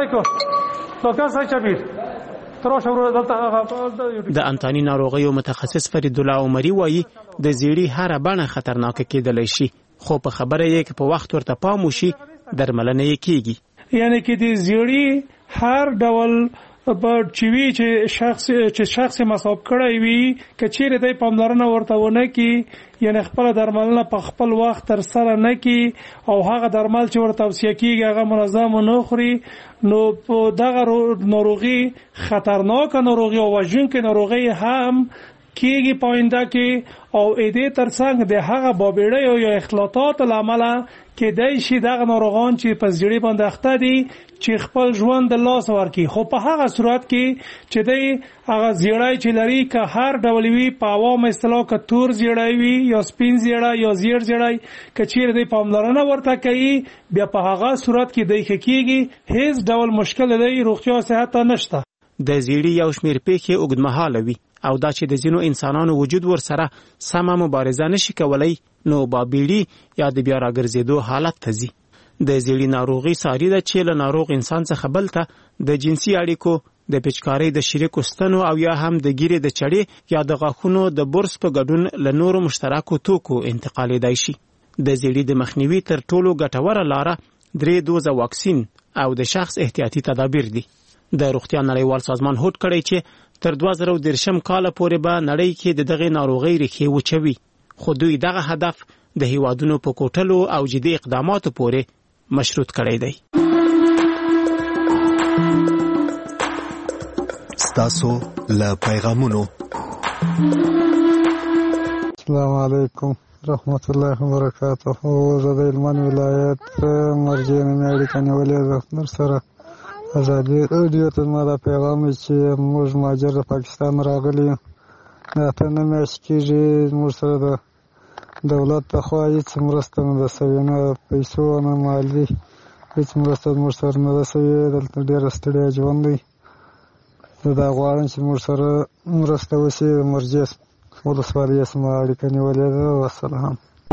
د انتاني ناروغیو متخصص فرید الله عمري وایي د زیړي هره بڼه خطرناکه کېدلی شي خو په خبره یې که په وخت ورته پام وشي درملنه یې کیږي. یعنی کې د زیړي هر ډول په چوي چې شخص چې شخص مصاب کړی وي کچېره د پاملرنه ورته ونه کی یعنی خپل درملنه په خپل وخت تر سره نه کی او هغه درمل چې ورته توصیه کیږي هغه منظم نه خوري نو په دغه ناروغي خطرناک ناروغي او وژونکې ناروغي هم کیږي پاینده کې او اې دې ترڅنګ د هغه بابېړۍ او یا اختلاطات لامل کې دای شي دغه ناروغان چې په زیړي باندې اخته دي چې خپل ژوند د لاس ورکړي خو په هغه صورت کې چې دی هغه زیړی چې لري که هر ډول وي په عوام اصطلاح که تور زیړی وي یا سپین زیړی یا زیړ زیړی که چیرې دی پاملرنه ورته کوي بیا په هغه صورت کې دی ښه کېږي هیڅ ډول مشکل دی روغتیا صحت ته نشته. د زیړي یو شمېر پیښې اوږدمهاله وي او دا چې د ځینو انسانانو وجود ورسره سمه مبارزه نشي کولی نو بابېړي یا د بیا راګرځېدو حالت ته ځي. د زیړي ناروغي ساري ده چې له ناروغ انسان څخه بل ته د جنسي اړیکو د پچکارۍ د شریکو ستنو او یا هم د ګیرې د چړې یا د غاښونو د برس په ګډون له نورو مشترکو توکو انتقالېدای شي. د زیړي د مخنیوي تر ټولو ګټوره لاره درې دوزه واکسین او د شخص احتیاطي تدابیر دي. د روغتیا نړیوال سازمان هوډ کړی چې تر دوه زره دېرشم کاله پورې به نړۍ کې د دغې ناروغۍ ریښې وچوي خو دوی دغه هدف د هیوادونو په کوټلو او جدي اقداماتو پورې مشروط کړی دی. ستاسو له پیغامونو. السلام علیکم رحمت الله وبرکاته. زه د هلمند ولایت مرجع نومیاړي کنیولې زفتر سره ازادي راډیو ته زما دا پیغام چې موږ مهاجر د پاکستان راغلي یو دا اته نه میاشتې کېږي موږ سره د دولت لخوا هېڅ مرسته نه ده سوې نه پیسو نه مالي هېڅ مرسته موږ سره نه ده سوې. دلته ډېره ستړیا ژوند دی. زه دا غواړم چې موږ سره مرسته وشي. د مرجع ولسوالۍ زما اړیکه نیولې ده. والسلام.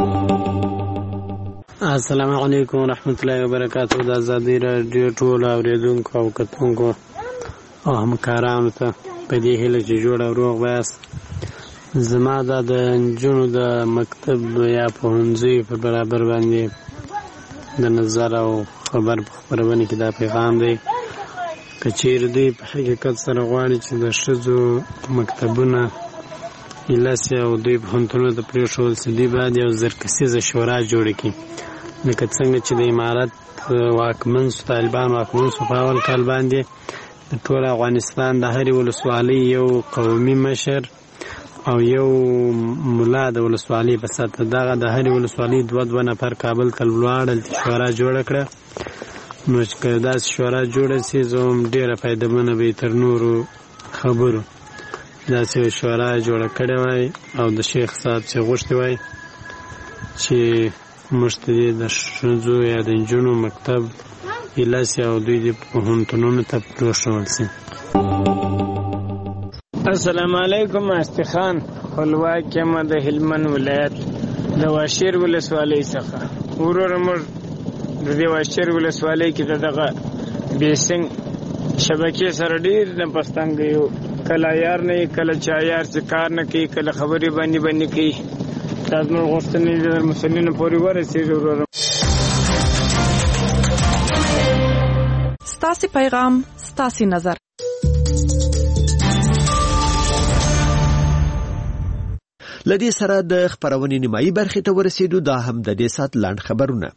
السلام علیکم ورحمت الله وبرکاته. د ازادي راډیو ټول اوریدونکو او کتونکو او همکارانو ته په دې هیله چې جوړ او روغ ویاست. زما دا د نجونو د مکتب یا پوهنځي په برابر باندې د نظر او خبر په خپرونه کې دا پیغام دی که چیرې دوی په حقیقت سره غواړي چې د ښځو مکتبونه ایله سي او دوی پوهنتونونو ته پرېښودل سي دوی باید یو زرکسیزه شورا جوړه کړي لکه څنګه چې د امارت واکمن سو طالبان واکمن سو په اول کال باندې د ټول افغانستان د هرې ولسوالۍ یو قومي مشر او یو ملا د ولسوالۍ په سطح دغه د هرې ولسوالۍ دوه دوه نفر کابل ته ولاړل چې شورا جوړه کړه. نو چې که داسې شورا جوړه سي زه هم ډېره فایدهمنه به تر نورو خبرو داسې شورا جوړه کړې وای او د شیخ صاحب چې غوښتي وای چې موږ ته د ښځو یا د نجونو مکتب ایله سي او دوی د پوهنتونونو ته پرېښول سي. السلام علیکم. استخان خپلواک یم د هلمند ولایت د واشیر ولسوالۍ څخه. وروره موږ د دې واشیر ولسوالۍ کې د دغه بیسنګ شبکې سره ډېر نه پښتانګ یو، کله یار نه کله چا یار چې کار نه کوي، کله خبرې باندې باندې کوي. دا زموږ غوښتنې د مسؤلینو پورې ورسېږي. وروره ستاسې پیغام ستاسې نظر. لدې سره د خبرونې نیمایي برخې ته ورسېدو. دا هم د دې سات لاند خبرونه.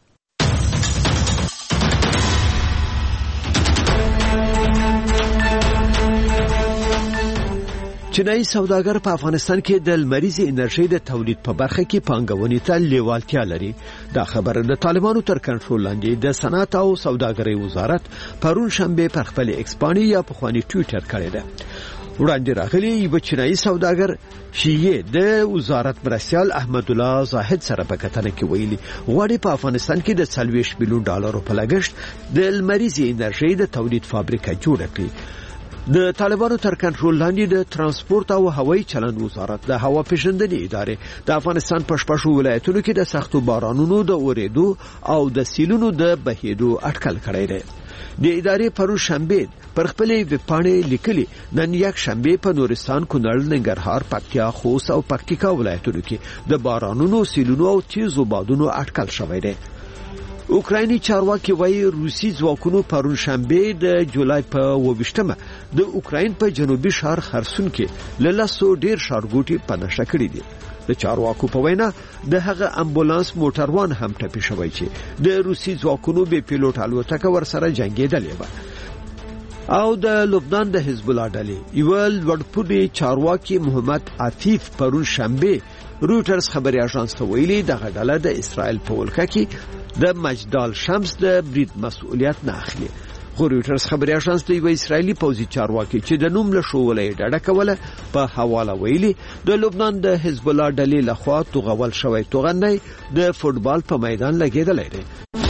چینایي سوداګر په افغانستان کې د لمریزې انرژۍ د تولید په برخه کې پانګونې ته لیوالتیا لري. دا خبره د طالبانو تر کنټرول لاندې د صنعت او سوداګرۍ وزارت پرون شنبه پر خپل ایکس باندې یا په خواني ټویټر کړی ده. وړاندې راغلی یو چینایي سوداګر شیعه د وزارت مرستیال احمد الله زاهد سره په کتنه کې ویلي غواړي په افغانستان کې د څلوېښت میلیون ډالرو په لګښت د لمریزې انرژۍ د تولید فابریکه جوړه کړي. د طالبانو تر کنټرول لاندې د ترانسپورت او هوایي چلند وزارت د هوا پیژندنې ادارې د افغانستان په شپږو ولایتونو کې د سختو بارانونو د اورېدو او د سیلونو د بهېدو اټکل کړی دی. د ادارې پرون شنبه پر خپلې ویبپاڼې لیکلي نن یک شنبه په نورستان، کونړ، ننګرهار، پکتیا، خوست او پکتیکا ولایتونو کې د بارانونو، سیلونو او تیزو بادونو اټکل شوی دی. اوکرایني چارواکي وایي روسي ځواکونو پرون شنبه د جولای په اوویشتمه د اوکراین په جنوبي ښار خرسون کې له لسو ډیر ښارګوټي په نشه کړي دي. د چارواکو په وینا د هغه امبولانس موټروان هم ټپي شوی چې د روسي ځواکونو به پیلوټ الوتکه ورسره جنگیدلې و. او د لبنان د حزب الله ډلې یو لوړپوړي چارواکي محمد عفیف پرون شنبه روټرز خبري اژانس ته ویلي دغه ډله د اسرائیل په ولکه کې د مجدال شمس د برید مسؤلیت نه اخلي. خو روټرز خبري اژانس د یو اسرایلی پوځي چارواکي چې د نوم له شوولې ډډه کوله په حواله ویلي د لبنان د حزب الله ډلې لخوا توغول شوی توغندۍ د فوتبال په میدان لګیدلې دی.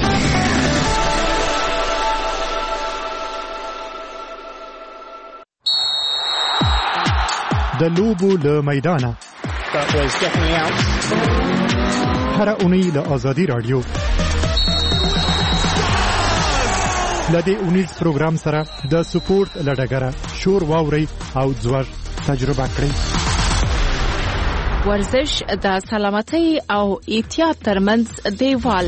د لوبو له میدانه هر اونۍ د آزادی رادیو لدې اونیز پروګرام سره د سپورت لډګره شور واوري او ځوړ تجربه کړئ. ورزش د سلامتۍ او احتیاط ترمنځ دیوال.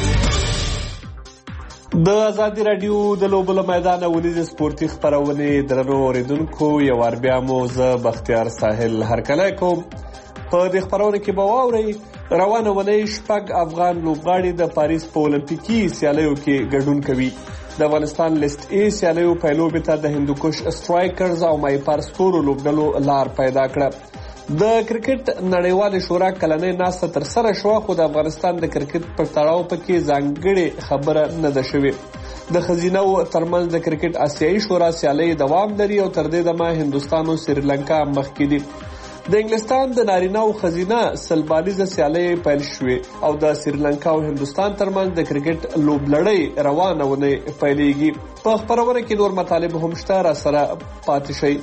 د آزادی رادیو د لوبو له میدانه ونیز سپورتي خبرونه درنو اوریدونکو یو ور بیا مو زه بختیار ساحل هرکلی کوم. په دې خبرونه کې به واورئ روانه ونې شپږ افغان لوبغاړي د پاریس په اولمپیکي سیالیو کې ګډون کوي. د افغانستان لیست ای سیالیو پیلوبې ته د هندوکش سټرایکرز او مایپار سکورو لوبډلو لار پیدا کړه. د کرکټ نړیوال شورا کلنۍ ناسته تر سره شوه، خو د افغانستان د کرکټ پر تړاو پکې ځانګړې خبره نه ده شوې. د خزینه ترمنځ د کرکټ آسیایي شورا سیالۍ دوام لري او تر دې دمه هندوستان او سریلانکا مخکې دي. د انګلستان د نارینه او خزینه سلبالیزه سیالۍ پیل شوې او د سریلانکا او هندوستان ترمنځ د کرکټ لوبلړۍ روانه ونه پیلېږي. په خبرونه کې نور مطالب هم شته، را سره پاتې شئ.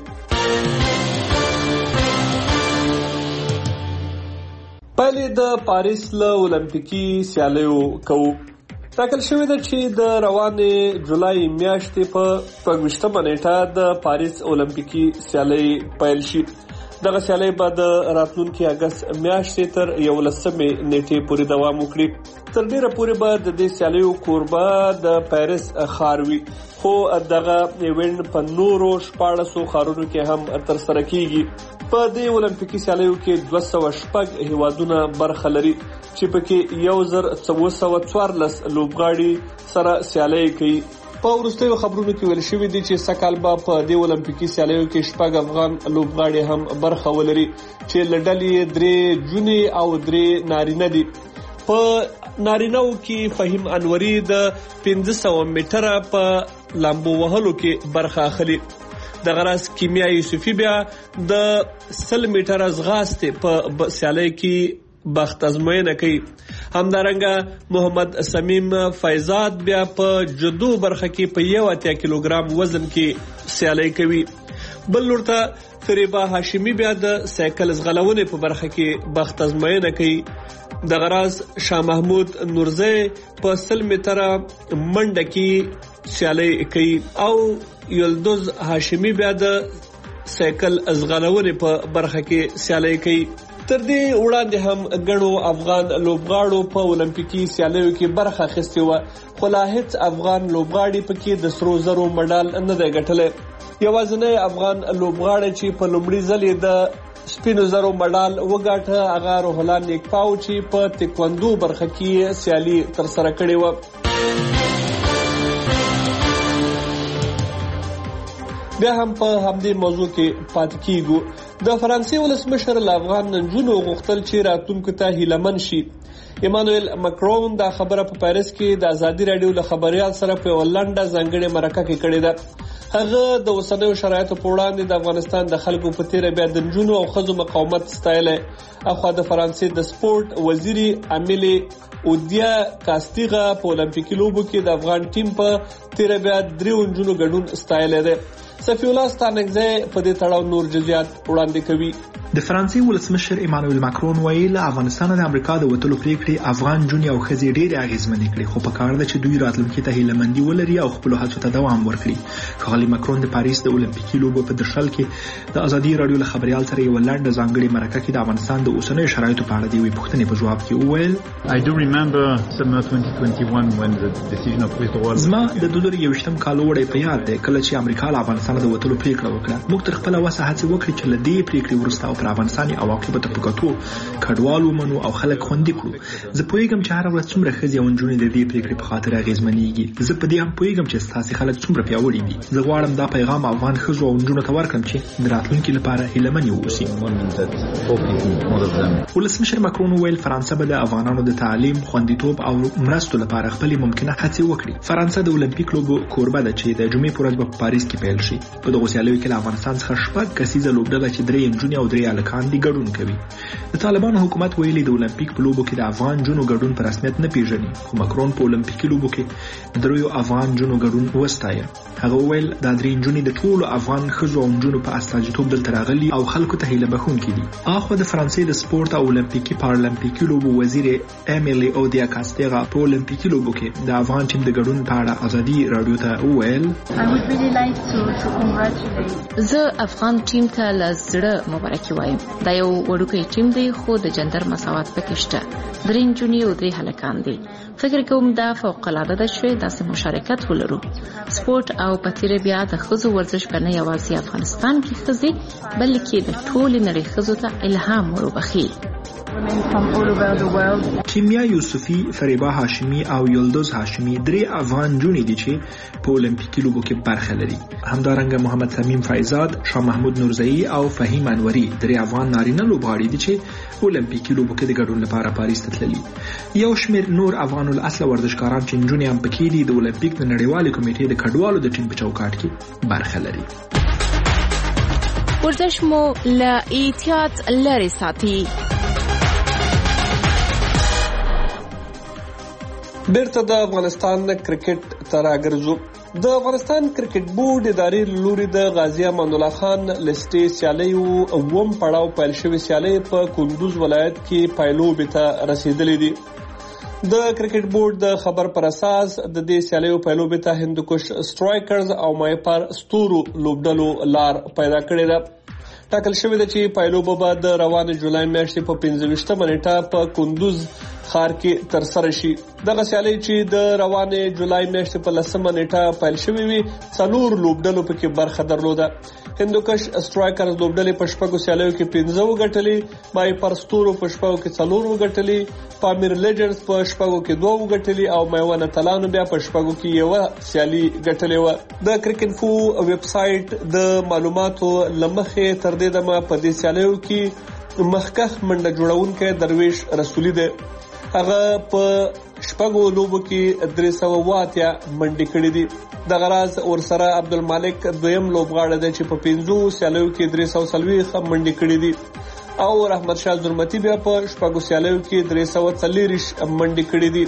پایلې د پاریس له اولمپیکي سیالیو کوو. ټاکل شوې ده چې د روانې جولای میاشتې په شپږویشتمه نیټه د پاریس اولمپیکي سیالۍ پیل شي. دغه سیالۍ به د راتلونکي اګست میاشتې تر یولسمې نیټې پورې دوام وکړي. تر ډیره پورې به د دې سیالیو کوربه د پاریس ښار وي، خو دغه ایونټ په نورو شپاړسو ښارونو کې هم ترسره کیږي. په دې اولمپیکي سیالیو کې دوه سوه شپږ هیوادونه برخه لري چې پکې یو زر څلور سوه څوارلس لوبغاړي سره سیالۍ کوي. په وروستیو خبرونو کې ویل شوی دی چې سکهال به په دې اولمپیکي سیالیو کې شپږ افغان لوبغاړي هم برخه ولري چې له ډلې درې جونې او درې نارینه دي. په نارینه‌و کې فهیم انوري د پنځه سوه میټره په لامبو وهلو کې برخه اخلي. د غراس کیمیا یوسفی بیا د سل میټره ځغاستې په سیالۍ کې بخت ازموینه کوي. همدارنګه محمد سمیم فیضات بیا په جدو برخه کې په یو اتیا کیلوګرام وزن کې سیالۍ کوي. بل لورته فریبا هاشمی بیا د سایکل ځغلونې په برخه کې بخت ازموینه کوي. د غراس شاه محمود نورزی په سل میټره منډه کې سیالۍ کوي او یلدوز هاشمی بیا د سایکل ځغلونې په برخه کې سیالۍ کوي. تر دې وړاندې هم ګڼو افغان لوبغاړو په اولمپیکي سیالیو کې برخه اخیستې وه، خو لا هیڅ افغان لوبغاړي پکې د سرو زرو مډال نه دی ګټلی. یوازینی افغان لوبغاړی چې په لومړي ځل یې د سپینو زرو مډال وګاټه هغه روح الله نیکپاو چې په تکواندو برخه کې سیالي ترسره کړې وه. بیا هم په همدې موضوع کې پاتې کیږو. د فرانسې ولسمشر له افغان نجونو غوښتل چې راتلونکو ته هیلهمن شي. ایمانوئل ماکرون دا خبره په پاریس کې د ازادي رادیو له خبريال سره په ولنډه ځانګړې مرکه کې کړې ده. هغه د اوسنیو شرایطو په وړاندې د افغانستان د خلکو په تیره بیا د نجونو او ښځو مقاومت ستایلی. اخوا د فرانسې د سپورت وزیري امیلی اودیا کاستیغه په اولمپیکي لوبو کې د افغان ټیم په تیره بیا دریو نجونو ګډون ستایلی دی. صفی الله ستانکزی په دې تړاو نور جزئیات وړاندې کوي. د فرانسې ولسمشر ایمانوئل ماکرون ویل افغانستان د امریکا د وټلو پریکړې افغان جون او خزي ډېر اغیزمنې کړې، خو په کار ده چې دوی راتلونکي ته هیلهمندي ولري او خپل هڅو ته دوام ورکړي. ښاغلي ماکرون د پاریس د اولمپیکي لوبو په درشل کې د ازادي رادیو له خبريال سره یو لنډه ځانګړې مرکه کې د افغانستان د اوسنیو شرایطو په اړه د یوې پوښتنې په جواب کې وویل I do remember summer twenty twenty-one when the decision of withdrawal زما د دوه زره یوویشتم کال وړي په یاد دی کله چې امریکا له افغانستان د وټلو پریکړه وکړه. موږ تر خپل وسه هڅه وکړې چې له دې پریکړې وروسته او پر افغانستان او عواقب ته په کتو کډوال ومنو او خلک خوندي کړو. زه پوهیږم چې هر ورځ څومره ښځې او نجونې د دې پریکړې په خاطر اغیزمنېږي. زه په دې هم پوهیږم چې ستاسو خلک څومره پیاوړي دي. زه غواړم دا پیغام افغان ښځو او نجونو ته ورکړم چې د راتلونکي لپاره هیلهمن اوسي. ولسمشر ماکرون ویل فرانسه به د افغانانو د تعلیم، خوندیتوب او مرستو لپاره خپل ممکنه هڅې وکړي. فرانسه د اولمپیک لوبو کوربه ده چې د جمعې پر ورځ په پاریس کې پیل شي. په دغه سیالیو کې له افغانستان څخه شپږ کسیزه لوبډله چې درې نجونې او درې هلکان دي ګډون کوي. د طالبانو حکومت ویلي د اولمپیک په لوبو کې د افغان جونو ګډون په رسمیت نه پیژني، خو ماکرون په اولمپیکي لوبو کې دریو افغان جونو ګډون وستایه. هغه ویل دا درې نجونې د ټولو افغان ښځو او نجونو په استازیتوب دلته راغلي او خلکو ته هیله بښونکي دي. اخوا د فرانسې د سپورت او اولمپیکي پارالمپیکي لوبو وزیر امیلی اودیا کاستیغا په اولمپیکي لوبو کې د افغان ټیم د ګډون په اړه ازادي رادیو ته وویل زه افغان ټیم ته له زړه مبارکي وایم. دا یو وړوکی ټیم دی خو د جندر مساوات پکې شته. درې نجونې او درې هلکان دي. فکر کوم دا فوق العاده ده چې داسې مشارکت ولرو. سپورت او پتیره بیا د ښځو ورزش په نه یوازې افغانستان کې ښځې بلکې د ټولې نړۍ ښځو ته الهام وربخي. کیمیا یوسفی، فریبا هاشمی او یلدوز هاشمی درې افغان جونې دي چې په اولمپیکي لوبو کې برخه لري. همدارنګه محمد سمیم فیضات، شاه محمود نورزئی او فهیم انوري درې افغان نارینه لوبغاړي دي چې اولمپیکي لوبو کې د ګډون لپاره پاریس ته تللي. یو شمېر نور افغان الاصل ورزشکاران چې نجونې هم پکې دي د اولمپیک د نړیوالې کمیټې د کډوالو د ټیم په چوکاټ کې برخه لري. ورزش مو له احتیاط لرې ساتي. بیرته د افغانستان کرکټ ته راګرځو. د افغانستان کرکټ بورډ ادارې له لوري د غازي امان الله خان لستې سیالیو اووم پړاو پیل شوې سیالۍ په کندوز ولایت کې پایلوبې ته رسیدلې دي. د کرکټ بورډ د خبر پر اساس د دې سیالیو پایلوبې ته هندوکش سټرایکرز او مایپر ستورو لوبډلو لار پیدا کړې ده. ټاکل شوې ده چې پایلوبه به د روانې جولای میاشتې په پنځه ویشتمه نیټه په کندوز خار کې تر سره شي. دغه سیالي چې د روانې جولای میاشتې په لسمه نیټه پیل شوې وي څلور لوبډلو پکې برخه درلوده. هندوکش سټرایکرز لوبډلې په شپږو سیالیو کې پنځه وګټلې، مای پرستورو په شپږو کې څلور وګټلې، پامیر لیجنډز په شپږو کې دوه وګټلې او میوانه تلانو بیا په شپږو کې یو سیالي ګټلې و. د کرکټ فو ویب سټ د معلوماتو لمخې تر دې دمه په دې سیالیو کې مخکخ منډه جوړونکی درویش رسولي دی. هغه په شپږو لوبو کې درې سوه اووه اتیا منډې کړې دي. دغه راز ورسره عبدالمالک دویم لوبغاړی دی چې په پنځو سیالیو کې درې سوه څلوېښت منډې کړې دي او رحمت شاه زرمتي بیا په شپږو سیالیو کې درې سوه څلېرویشت منډې کړې دي.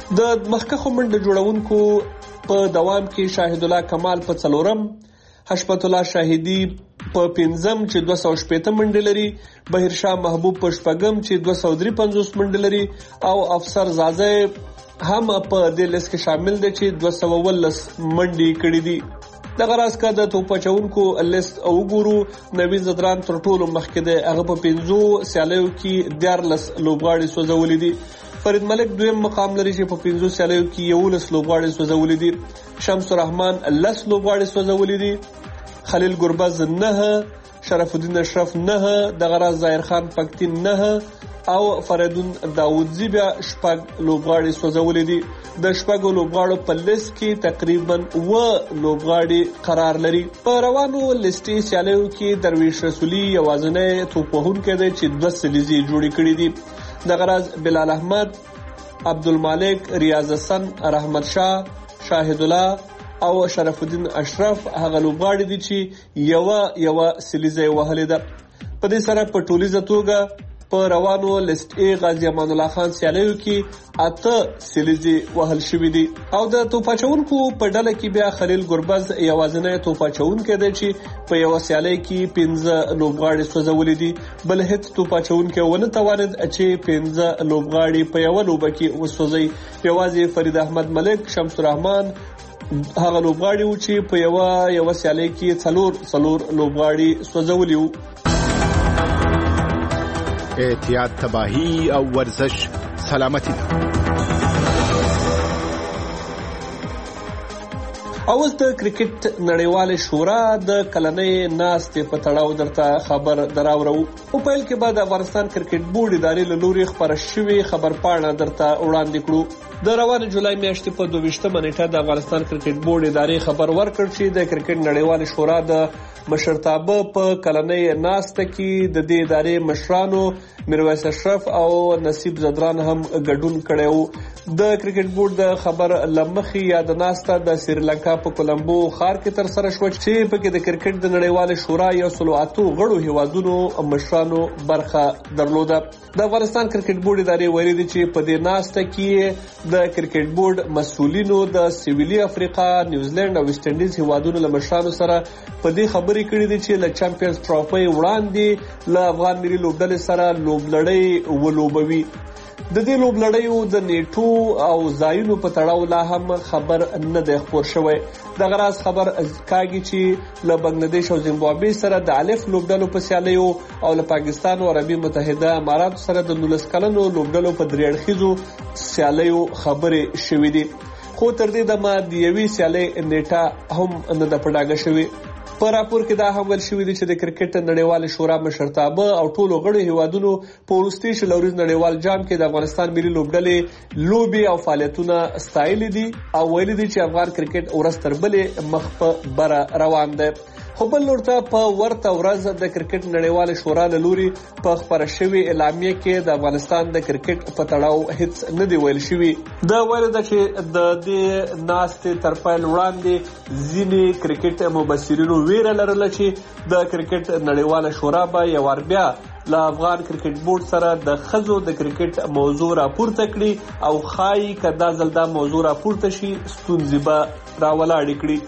د مخکخو منډه جوړونکو په دوام کې شاهد الله کمال په څلورم، حشمت الله شاهدي په پنځم چې دوه سوه شپېته منډې لري، بهیر شاه محبوب په شپږم چې دوه سوه درې پنځوس منډې لري او افسر زازی هم په دې لیست کې شامل دی چې دوه سوه اوولس منډې کړې دي. دغه راز که د توپ اچونکو لیست وګورو، نوید زدران تر ټولو مخکې دی، هغه په پنځو سیالیو کې دیارلس لوبغاړي سوځولي دي. فرید ملک دویم مقام لري چې په پنځو سیالیو کې یولس لوبغاړي سوځولي دي. شمس الرحمن لس لوبغاړي سوځولي دي. خلیل ګربز نه، شرف الدین اشرف نه، دغه راز ظاهر خان پکتین نه او فریدون داودزی بیا شپږ لوبغاړي سوځولي دي. د شپږو لوبغاړو په لیست کې تقریبا اوه لوبغاړي قرار لري. په روانو لیستي سیالیو کې درویش رسولي یوازینی توپ وهونکی دی چې دوه سلیزې جوړې کړې دي. دغه راز بلال احمد، عبدالمالک، ریاض حسن، رحمت شاه، شاهد الله او شرف الدین اشرف هغه لوبغاړي دي چې یو یو سلیزه وهلې ده. په دې سره په ټولیزه توګه په روانو لیست ای غازی امان الله خان سیالیو کې اته سلیزه وهل شوې دي او د توپاچونکو په ډله کې بیا خلیل ګربز یوازینی توپاچونکی دی چې په یو سیالي کې پنځه لوبغاړي سوځولي دي. بل هیڅ توپاچونکی ونه توانید چې پنځه لوبغاړي په یو لوبه کې وسوځي. یوازې فرید احمد ملک، شمس الرحمن هغه لوبغاړي و چې په یو یو سیالي کې څلور څلور لوبغاړي سوځولي وو. احتیاط تباهی او ورزش سلامتی ده. اوس د کرکټ نړیوال شورا د کلنۍ ناستې په تړاو درته خبر دراوړو. په پیل کې به د افغانستان کرکټ بورډ ادارې له لوري خپره شوې خبرپاڼه درته وړاندې کړو. د روانې جولای میاشتې په دوه ویشتمه نیټه د افغانستان کرکټ بورډ ادارې خبر ورکړ چې د کرکټ نړیوال شورا د مشرتابه په کلنۍ ناسته کې د دې ادارې مشرانو میرویس اشرف او نصیب زدران هم ګډون کړی وو. د کرکټ بورډ د خبر لمخې یا د ناسته د سریلانکا په کولمبو ښار کې تر سره شوه چې پکې د کرکټ د نړیوال شورا یو سلو اتو غړو هیوادونو مشرانو برخه درلوده. د افغانستان کرکټ بورډ ادارې ویلي دي چې په دې ناسته کې د کرکټ بورډ مسؤلینو د سویلي افریقا، نیوزیلند او ویسټ انډیز هیوادونو له مشرانو سره په دې خبرې کړې دي چې له چمپیونز ټرافي وړاندې له افغان ملي لوبډلې سره لوبلړۍ ولوبوي. د دې لوبلړیو د نیټو او ځایونو په تړاو لا هم خبر نه دی خپور شوی. دغه راز خبر کاږي چې له بنگلاديش او زیمبابوې سره د الف لوبډلو په سیالیو او له پاکستان او عربي متحده اماراتو سره د نولس کلنو لوبډلو په درې اړخیزو سیالیو خبرې شوې دي. خو تر دې دمه د یوې سیالۍ نیټه هم نه ده په ډاګه شوې. په راپور کې دا هم ویل شوی دی چې د کرکټ نړیوال شورا مشرتابه او ټولو غړو هیوادونو په وروستي شلوريز نړیوال جام کې د افغانستان ملي لوبډلې لوبي او فعالیتونه ستایلي دي او ویلي دي چې افغان کرکټ ورځ تر بلې مخ په بره روان دی. خو بل لورته په ورته ورځ د کرکټ نړیوال شورا له لوري په خبره شوی اعلامیه کې د افغانستان د کرکټ په تړاو هیڅ نه دی ویل شوی. دا ویل ده چې د دې ناستې تر پیل وړاندې ځینې کرکټ مبصرینو ویره لرله چې د کرکټ نړیوال شورا به یو ور بیا له افغان کرکټ بورډ سره د ښځو د کرکټ موضوع راپورته کړي او ښایي که دا ځل دا موضوع راپورته شي ستونزې به راولاړې کړي.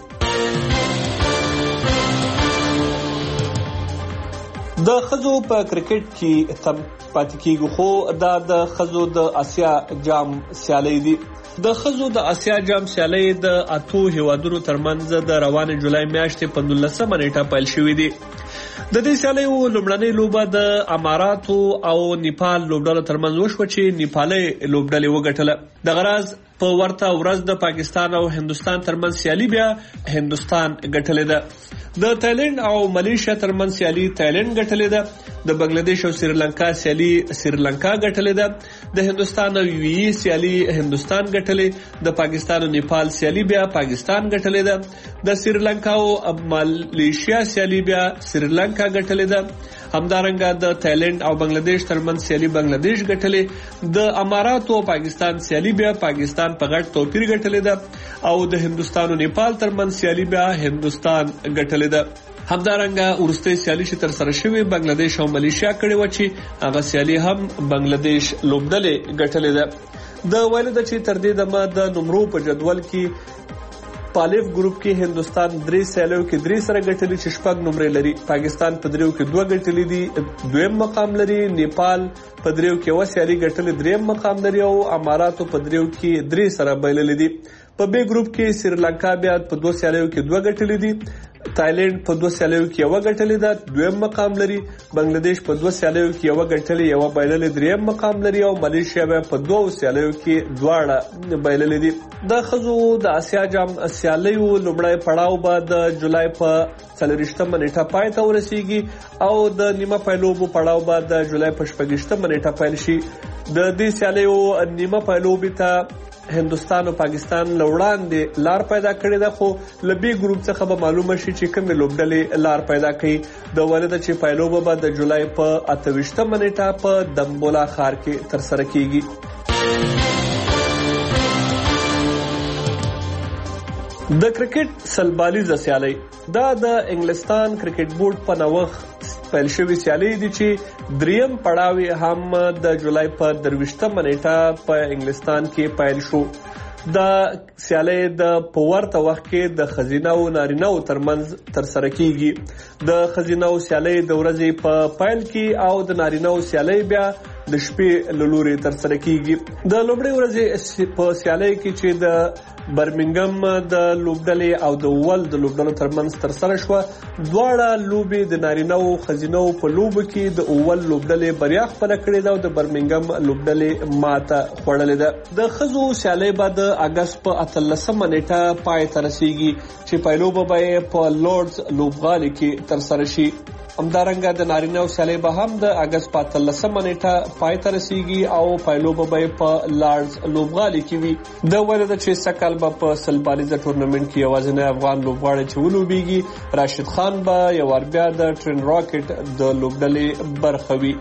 د ښځو په کرکټ کې تم پاتې کیږي خو دا د ښځو د آسیا جام سیالۍ دي. د ښځو د آسیا جام سیالۍ د اتو هیوادونو ترمنځ د روانې جولای میاشتې په نولسمه نیټه پیل شوې دي. د دې سیالیو لومړنۍ لوبه د اماراتو او نیپال لوبډلو ترمنځ وشوه چې نیپالي لوبډلې وګټله. د غراز په ورته ورځ د پاکستان او هندستان ترمنځ سیالي بیا هندستان ګټلې ده. د تایلند او ملیشیا ترمنځ سیالي تایلند ګټلې ده. د بنگلاديش او سریلانکا سیالي سریلانکا ګټلې ده. د هندستان او یو ای سیالي هندستان ګټلې. د پاکستان او نیپال سیالي بیا پاکستان ګټلې ده. د سریلانکا او ملیشیا سیالي بیا سریلانکا ګټلې ده. همدارنګه د تایلند او بنگلاديش ترمنځ سیالي بنگلاديش ګټلې. د اماراتو او پاکستان سیالي بیا پاکستان په غټ توپیر ګټلې ده او د هندستان او نیپال ترمنځ سیالي بیا هندستان ګټلې ده. همدارنګه ورسته سیالي چې تر سره شوی بنگلاديش او ملیشیا کړي و چې هغه سیالي هم بنگلاديش لوبډلې ګټلې ده. د ویل د چې تر دې دمه د نمرو په جدول کې پالیف ګروپ کې هندستان درې سیالیو کې درې سره ګټلې چې شپږ نمرې لري. پاکستان په دریو کې دوه ګټلې دي، دویم مقام لري. نیپال په دریو کې یو سیالي ګټلې، دریم مقام لري او اماراتو په دریو کې درې سره بایللې دي. په بی ګروپ کې سریلانکا بیا په دوه سیالیو کې دوه ګټلې دي. تایلند په دوه سیالیو کې یو غټلې ده، دویم مقام لري. بنگلاديش په دوه سیالیو کې یو غټلې یو بایللې، دریم مقام لري او ملیشیا په دوه سیالیو کې دواړه بایللې دي. د خزو د اسیا جام سیالیو لومړی پړاو به د جولای په څلورویشتمه نیټه پای ته ورسیږي او د نیمه پایلوبو پړاو به د جولای په شپږیشتمه نیټه پیل شي. د دې سیالیو نیمه پایلوبي ته هندستان او پاکستان لوړاندې لار پیدا کړې ده، خو لبي ګروپ څخه به معلومه شي چې کومې لوبډلې لار پیدا کړي. د ولدا چې پایلوبه به د جولای په اتهویشتمه نیټه په دمبولا ښار کې تر سره کیږي. د کرکټ سلبالیزه سیالي دا د انګلستان کرکټ بورډ په نوښت پیل شوی سیالي دي چې دریم پړاوی هم د جولای په درویشتمه نیټه په انګلستان کې پیل شو. د سیالي د پورته وخت کې د خزینه او نارینه او ترمنځ تر سره کیږي. د خزینه او سیالي د ورځې په پیل کې او د نارینه او سیالي بیا د شپې لوري تر سره کیږي. د لومړۍ ورځې په سیالي کې چې د برمنګم د لوبډلې او د اول د لوبډلو ترمنځ تر سره شو، دواړه لوبي د نارینه او خزینه په لوب کې د اول لوبډلې بریا خپل کړې ده او د برمنګم لوبډلې ماته خوړلې ده. د خزو سیالي بعد اگست په اتلسمه نیټه پای ته رسیږي چې پایلوبه به په لورډز لوبغالي کې تر سره شي. همدارنګه د نارینه او سیالي به هم د اگست په اتلسمه نیټه پای ته رسیږي او پایلوبه به په لارډز لوبغالي کې وي. د ولدا چې سکل به په سلبالیزه ټورنمنت کې یوازینی افغان لوبغاړی چې ولوبېږي راشد خان به یو ور بیا د ټرین راکټ د لوبډلې برخه وي.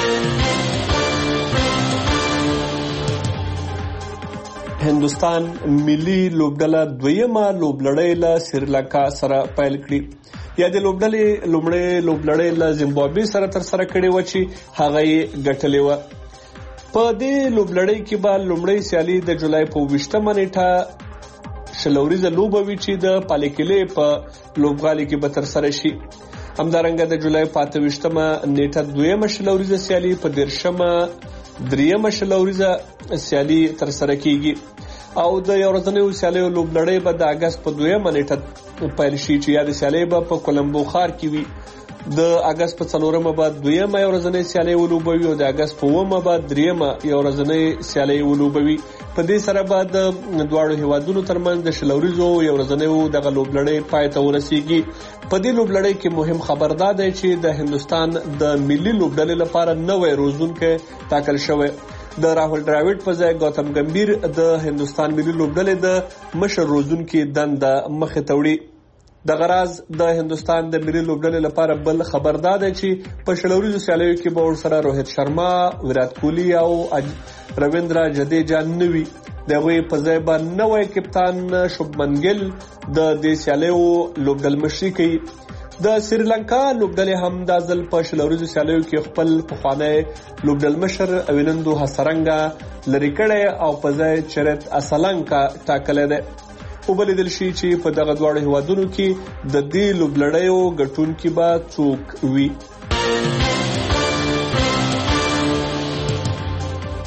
هندستان ملي لوبډله دویمه لوبلړۍ له سریلانکا سره پیل کړي. یا د لوبډلې لومړی لوبلړۍ له زیمبابوې سره تر سره کړې و چې هغه یې ګټلې و. په دې لوبلړۍ کې به لومړی سیالي د جولای په اوویشتمه نیټه شلوریزه لوبه وي چې د پالیکلې په لوبغالي کې به تر سره شي. همدارنګه د جولای په اتهویشتمه نیټه دویمه شلوریزه سیالي په دیرشمه دریمه شلوریزه سیالي تر سره کیږي او د یو ورځنیو سیالیو لوبلړۍ به د اگست په دویمه نیټه پیل شي چې یا د سیالۍ به په کولمبو ښار کې وي. د اگست په څلورمه به دویمه یو ورځنۍ سیالۍ ولوبوي او د اگست په اوومه به دریمه یو ورځنۍ سیالۍ ولوبوي. په دې سره به د دواړو هیوادونو ترمنځ د شلوریزو یو ورځنیو دغه لوبلړۍ پای ته ورسیږي. په دې لوبلړۍ کې مهم خبر دا دی چې د هندستان د ملي لوبډلې لپاره نوې روزونکي ټاکل شوی. د راهول ډراوډ په ځای گوتم گمبیر د هندستان ملي لوبډلې د مشر روزونکي دنده مخې ته وړي. د غراز د هندستان د ملي لوبډلې لپاره بل خبردار دی چې په شلوریزو سیالیو کې به ورسره روهیت شرما، ویرات کوهلی او رویندرا جډیجا نوي. دغه په ځای به نوې کپتان شوبمن ګیل د دې سیالیو لوبډل مشري کوي. د سریلانکا لوبډلې هم د ځل په شلوریزو سیالیو کې خپل پخوانی لوبډل مشر اوینندو هسرنګا لری کړی او په ځای چرت اسلانکا ټاکلی دی. وبلیدل شي چې په دغه دواړو هیوادونو کې د دې لوبلړیو ګټونکي به څوک وي.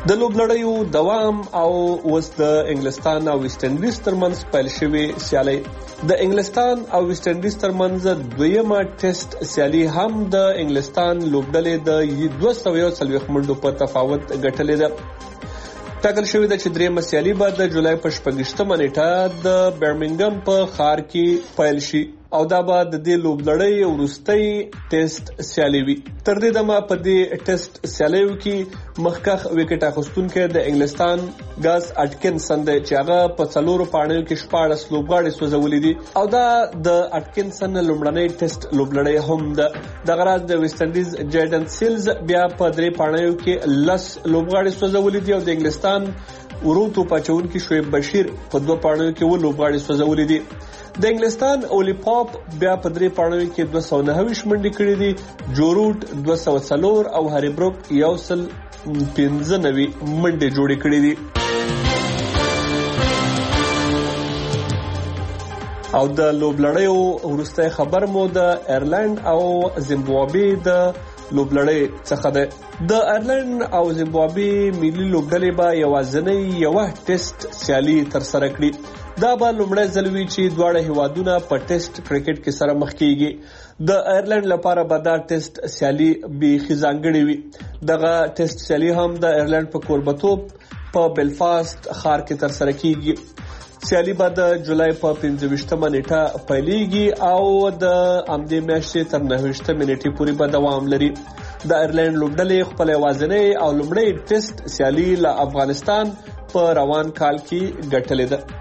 د لوبلړیو دوام او اوس د انګلستان او ویسټ انډیز ترمنځ پیل شوی سیالي. د انګلستان او ویسټ انډیز ترمنځ دویمه ټیسټ سیالي هم د انګلستان لوبډلې د دوه سوه یو څلوېښت منډو په تفاوت ګټلې ده. ټاکل شوې ده چې درېیمه سیالي به د جولای په شپږویشتمه نیټه د برمنګم په ښار کې پیل شي او دا به د دې لوبلړۍ وروستۍ ټیسټ سیالي وي. تر دې دمه په دې ټیسټ سیالیو کې مخکښ وکټ اخیستونکی د انګلستان ګاز اټکنسن دی چې هغه په څلورو پاڼیو کې شپاړس لوبغاړي سوځولي دي او دا د اټکنسن لومړنۍ ټیسټ لوبلړۍ هم ده. دغه راز د ویسټ انډیز جیډن سیلز بیا په درې پاڼیو کې لس لوبغاړي سوځولي دي او د انګلستان ورو توپاچونکي شعیب بشیر په دوه پاڼیو کې اووه لوبغاړي سوځولي دي. د انګلستان اولی پاپ بیا په درې پاڼو کې دوه سوه نهه ویشت منډې کړې دي، جو روټ دوه سوه څلور او هاري بروک یو سل پنځه نوي منډې جوړې کړې دي. او د لوبلړیو وروستی خبر مو د ایرلند او زیمبابوې د لوبلړۍ څخه ده. د ایرلند او زیمبابوې ملي لوبډلې به یوازینۍ یوه ټیسټ سیالي ترسره کړي. دا به لومړی ځل وي چې دواړه هیوادونه په ټیسټ کرکټ کې سره مخ کیږي. د ایرلند لپاره به دا ټیسټ سیالي بیخي ځانګړې وي. دغه ټیسټ سیالي هم د ایرلند په کوربتوب په بلفاست ښار کې ترسره کیږي. سیالي به د جولای په پنځه ویشتمه نیټه پیلېږي او د همدې میاشتې تر نهه ویشتمې نیټې پورې به دوام لري. د ایرلند لوبډلې خپل یوازینۍ او لومړۍ ټیسټ سیالي له افغانستان په روان کال کې ګټلې ده.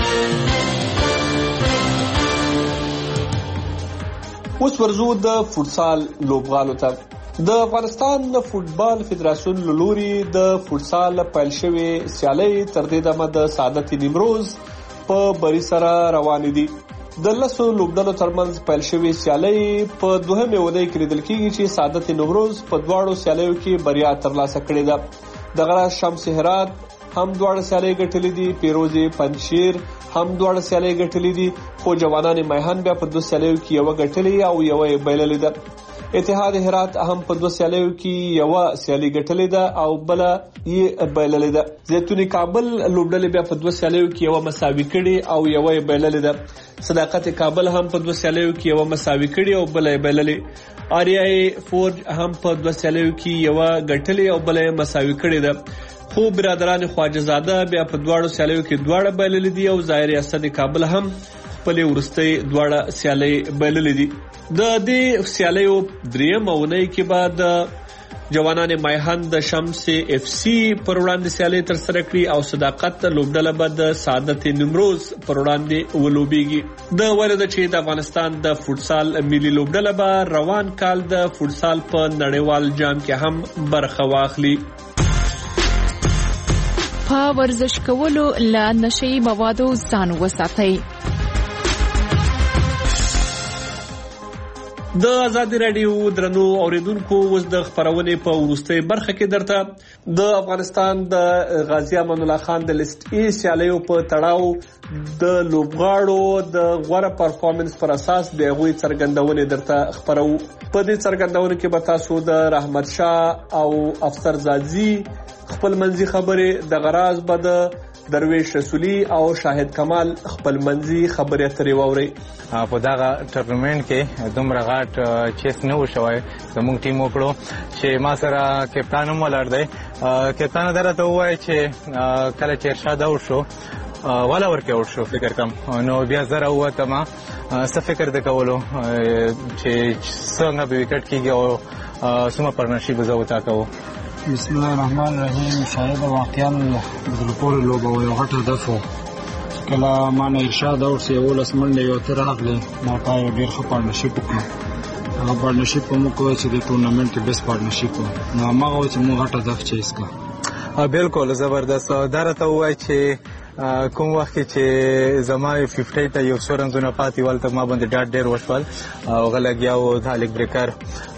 اوس ورزو د فوټسال لوبغالو ته. د افغانستان فوټبال فدراسیون له لوري د فوټسال پیل شوی سیالۍ تر دې دمه د سعادت نیمروز په بری سره روانې دي. د لسو لوبډلو ترمنځ پیل شوی سیالۍ په دوهمې اونۍ کې لیدل کېږي چې سعادت نیمروز په دواړو سیالیو کې بریا ترلاسه کړې ده. دغه شمس هرات هم دواړه سیالۍ ګټلې دي، پیروزي پنجشیر هم دواړه سیالۍ ګټلې دي، خو جوانان میهن بیا په دوه سیالیو کې یو ګټلې او یو یې بایللې ده. اتحاد هرات هم په دوه سیالیو کې یو سیالي ګټلې ده او بل یې بایللې ده. زیتون کابل لوبډلې بیا په دوه سیالیو کې یو مساوي کړي او یو یې بایللې ده. صداقت کابل هم په دوه سیالیو کې یو مساوي کړي او بل یې بایللې. آریای فورج هم په دوه سیالیو کې یو ګټلې او بل یې مساوي کړي ده. خو برادران خواجه زاده بیا په دواړو سیالیو کې دواړه بایللې دي او ظاهر اسد کابل هم خپل ورستۍ دواړه سیالۍ بایللې دي. د دې سیالیو درېیمه اونۍ کې بعد جوانان میهن د شمس اف سی پر وړاندې سیالۍ ترسره کړي او صداقت لوبډله به د سعادت نیمروز پر وړاندې ولوبېږي. د ویل ده چې د افغانستان د فوټسال ملي لوبډله به روان کال د فوټسال په نړیوال جام کې هم برخه واخلي. په ورزش کولو له نشي موادو ځان وساتئ. د آزادي رادیو درنو اوریدونکو اوس د خبرونې په وروستۍ برخه کې درته د افغانستان د غازی امان الله خان د لیست ای سیالیو په تړاو د لوبغاړو د غوړه پرفارمنس پر اساس د هغوی څرګندونې درته خبرو. په دې څرګندونې کې به تاسو د رحمت شاه او افسر زادزی خپل منځي خبرې د غراز به د درویش رسولی او شاهد کمال خپل منځي خبرې اترې واوري. په دغه ټورنمنت کې دومره غاټ چیس نه وشوي. زموږ ټیم وکړو چې ما سره کپتان هم ولر دی. کپتان درته وایي چې کله چې ارشاد او شو ولا ورکه او شو فکر کم نو بیا زره وته ما څه فکر د کولو چې څنګه به وکټ کیږي او سمه پارتنرشپ زوتا کوو. بسم الله الرحمن الرحیم. شاید واقعا د لوبولو لوبه یو غټ هدف و. کله ما نه ارشاد اور سی ولس منډه یو تر راغله ما پای ډیر ښه پارتنرشپ وکړ. هغه پارتنرشپ مو کوي چې د ټورنمنت کې بیس پارتنرشپ نو هغه چې مو غټ هدف چیز کا. بالکل زبردست. درته وای چې کوم وخت چې زما پنځه ته یو څو رنزونه پاتې ولته ما باندې ډاډ ډېر وشول او غلګیاو د الګ بریکر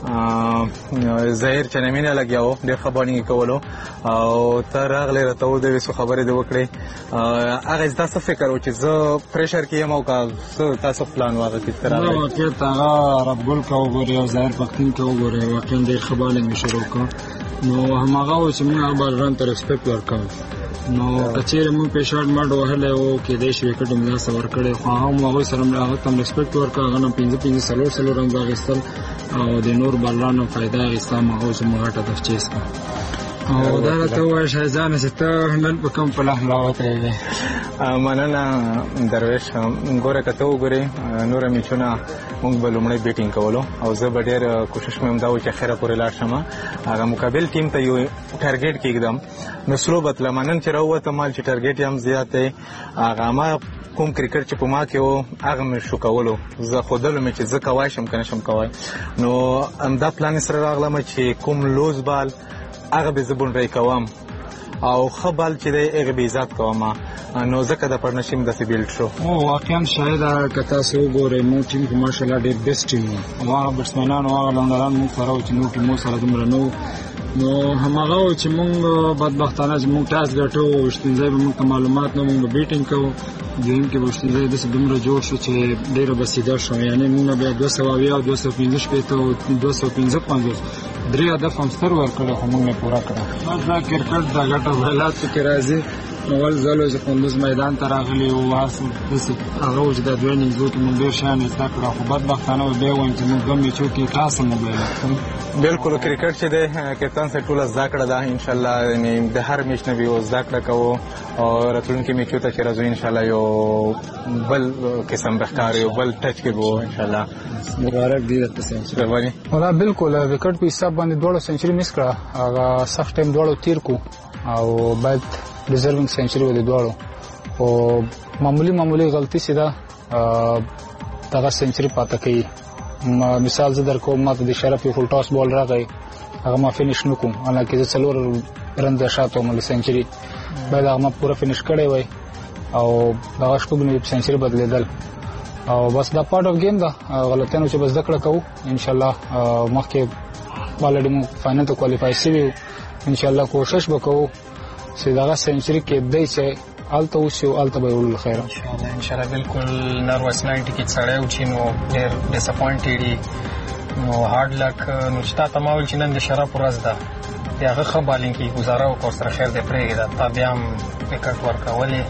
ظاهر چنمینه لګیاو ډېر خبرونه کولو او تر هغه راته و د وسو خبرې د وکړې هغه تاسو فکر و چې زه پریشر کې یم او کا تاسو پلان واغې چې تر هغه کې تا رب ګل کا وګوري او ظاهر پختین کا وګوري واقعا ډېر خبرونه می شروع کړ نو هماغه چې موږ بالران ته ریسپیکټ ورکوو. نو کچېره موږ په شارټ ماډ وهلې او کې د شي وکټ موږ سره ورکړې خو هغه موږ سره موږ تم ریسپیکټ ورکړ. هغه نه پنځه پنځه سلور سلور رنګ غوښتل او د نور بالرانو فائدہ غوښتل موږ چې موږ ته د چیس او دا ته وای شایزان چې ته نن په کوم په لحظه راوته. مننه درویش. ګوره کته وګوري نور میچونه موږ به لومړی بیټینګ کولو او زه به ډېر کوشش مې دا و چې خیره پورې لاړ شم هغه مقابل ټیم ته یو ټارګټ کېږدم. نو سلو بتله منن چې راوته مال چې ټارګټ هم زیات دی هغه ما کوم کرکټ چې په ما کې و هغه مې شو کولو. زه خودلو مې چې زه کوای شم کنه شم کوای. نو همدا پلان سره راغلم چې کوم لوز بال هغه به زبون راي کوم او خبل چې دی هغه به عزت کوم. نو ځکه د پارتنرشپ د سیبیل شو او واقعا شاید کته سو ګوره مو ټیم په ماشاءالله ډېر بیسټ ټیم و. هغه بټسمنان او هغه لندران مو سره چې نو ټیم سره دومره نو نو هماغه چې مونږ بدبختانه چې مونږ ټاس ګټو وشتنځي به مونږ معلومات نو مونږ بیټینګ کوو دیم کې وشتنځي د دومره جوړ شو چې ډېر بسیده شو. یعنی مونږ به دوه سوه او دوه سوه پنځه شپږ او دوه سوه پنځه پنځوس درې هدف هم ستر ورکړل خو مونږ نه پورا کړو. دا کرکټ دا ګټه حالات کې راځي. اول ځل چې کندوز میدان ته راغلی او واسه دسه هغه چې د دوه نیم زو کې مونږ ډېر شان زده کړو خو بدبختانه به وایم چې مونږ هم چې کې تاسو نه بلل. بالکل کرکټ چې د کپتان سره ټول زده کړه ده ان شاء الله. یعنی د هر میچ نه به زده کړه کوو او راتلونکي میچو ته چې راځو ان شاء الله یو بل قسم بختار یو بل ټچ کې وو ان شاء الله. مبارک دی د سنچري باندې. ولا بالکل وکټ په حساب باندې دوه سنچري مس کړه. هغه سخت ټیم دوه تیر کو او بعد ریزروینګ سنچري ودی دوړو او معمولی معمولی غلطی سیده دغه سنچري پاتې کوي. مثال زه در کوم ماته د شرف یو فول ټاس بال راغی هغه ما فینیش نکوم حالانکه زه څلور رن د شاته مل سنچري باید هغه ما پوره فینیش کړی وای او دغه شپږ نو سنچري بدلیدل او بس دا پارت اف گیم دا غلطیانو چې بس ذکر کوو ان شاء الله مخکې بالډ مو فائنل ته کوالیفای شي ان شاء الله کوشش وکړو چې دغه سنچري کې دای چې الته وشو الته به ول خیر ان شاء الله ان شاء الله بالکل نروس ناینټي کې څړیو چې نو ډېر ډیساپوینټډ نو هارد لک نو چې تا تماول چې نن د شرف ورځ ده هغه خبالین کې گزاره او کور سره خیر دې پرېږي دا تا هم وکټ ورکولې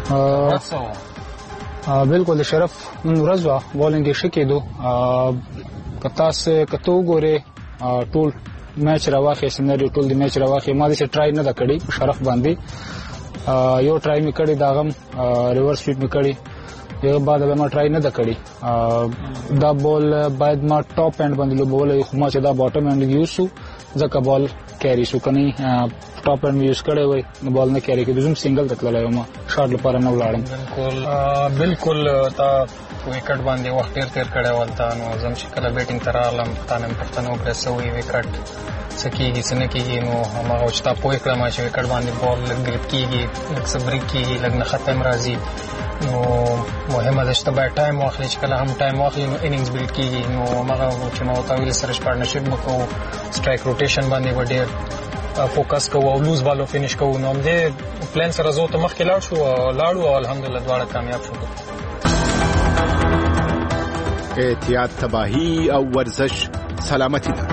ا بالکل شرف نن ورځ وا بولینګ شي کېدو کتا سه کتو ګوره ټول میچ راوخې سيناريو ټول د میچ راوخې ما دې ټرای نه دا کړی شرف باندې یو ټرای می کړی داغم ریورس سویپ می کړی یو بعد به ما ټرای نه دا کړی دا بال باید ما ټاپ اند باندې لوبول خو ما چې دا باټم اند یوسو ځکه بال کیری شو کني ټاپ اند یوز کړی وای نو بال نه کیری کېږي زم سنگل تکلای ما شاټ لپاره نه ولاړم. بالکل بالکل تا وکټ باندې وخت تیر تیر کړی ولته نو زم چې کله بیټینګ تر عالم تانم پښتنو پرسوي وکټ سکیږي سن کېږي نو هغه چې تا پوي کړم چې وکټ باندې بال لګریپ کېږي لږ صبر کېږي لږ نه ختم راځي نو مهمه ده چې باید ټایم واخلي چې کله هم ټایم واخلي نو انینګز بیلډ کېږي نو هغه چې ما ورته ویل سره پارتنرشپ وکړو سټرایک روټیشن باندې وډیر فوکس کوو او لوز بالو فینیش کوو نو دې پلان سره زو ته مخکې لاړ شو لاړو او الحمدلله دواړه کامیاب شو. احتیاط تباہی او ورزش سلامتی ده.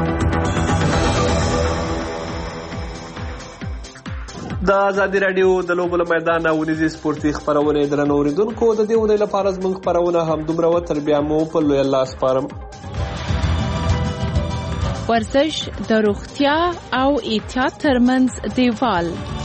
د آزادي رادیو د لوبو له میدان ونیزي سپورتي خبرونه درنو اوریدونکو د دې ونې لپاره زموږ خبرونه هم دومره و تر بیا مو په لوی الله سپارم. ورزش د روغتیا او احتیاط ترمنځ دیوال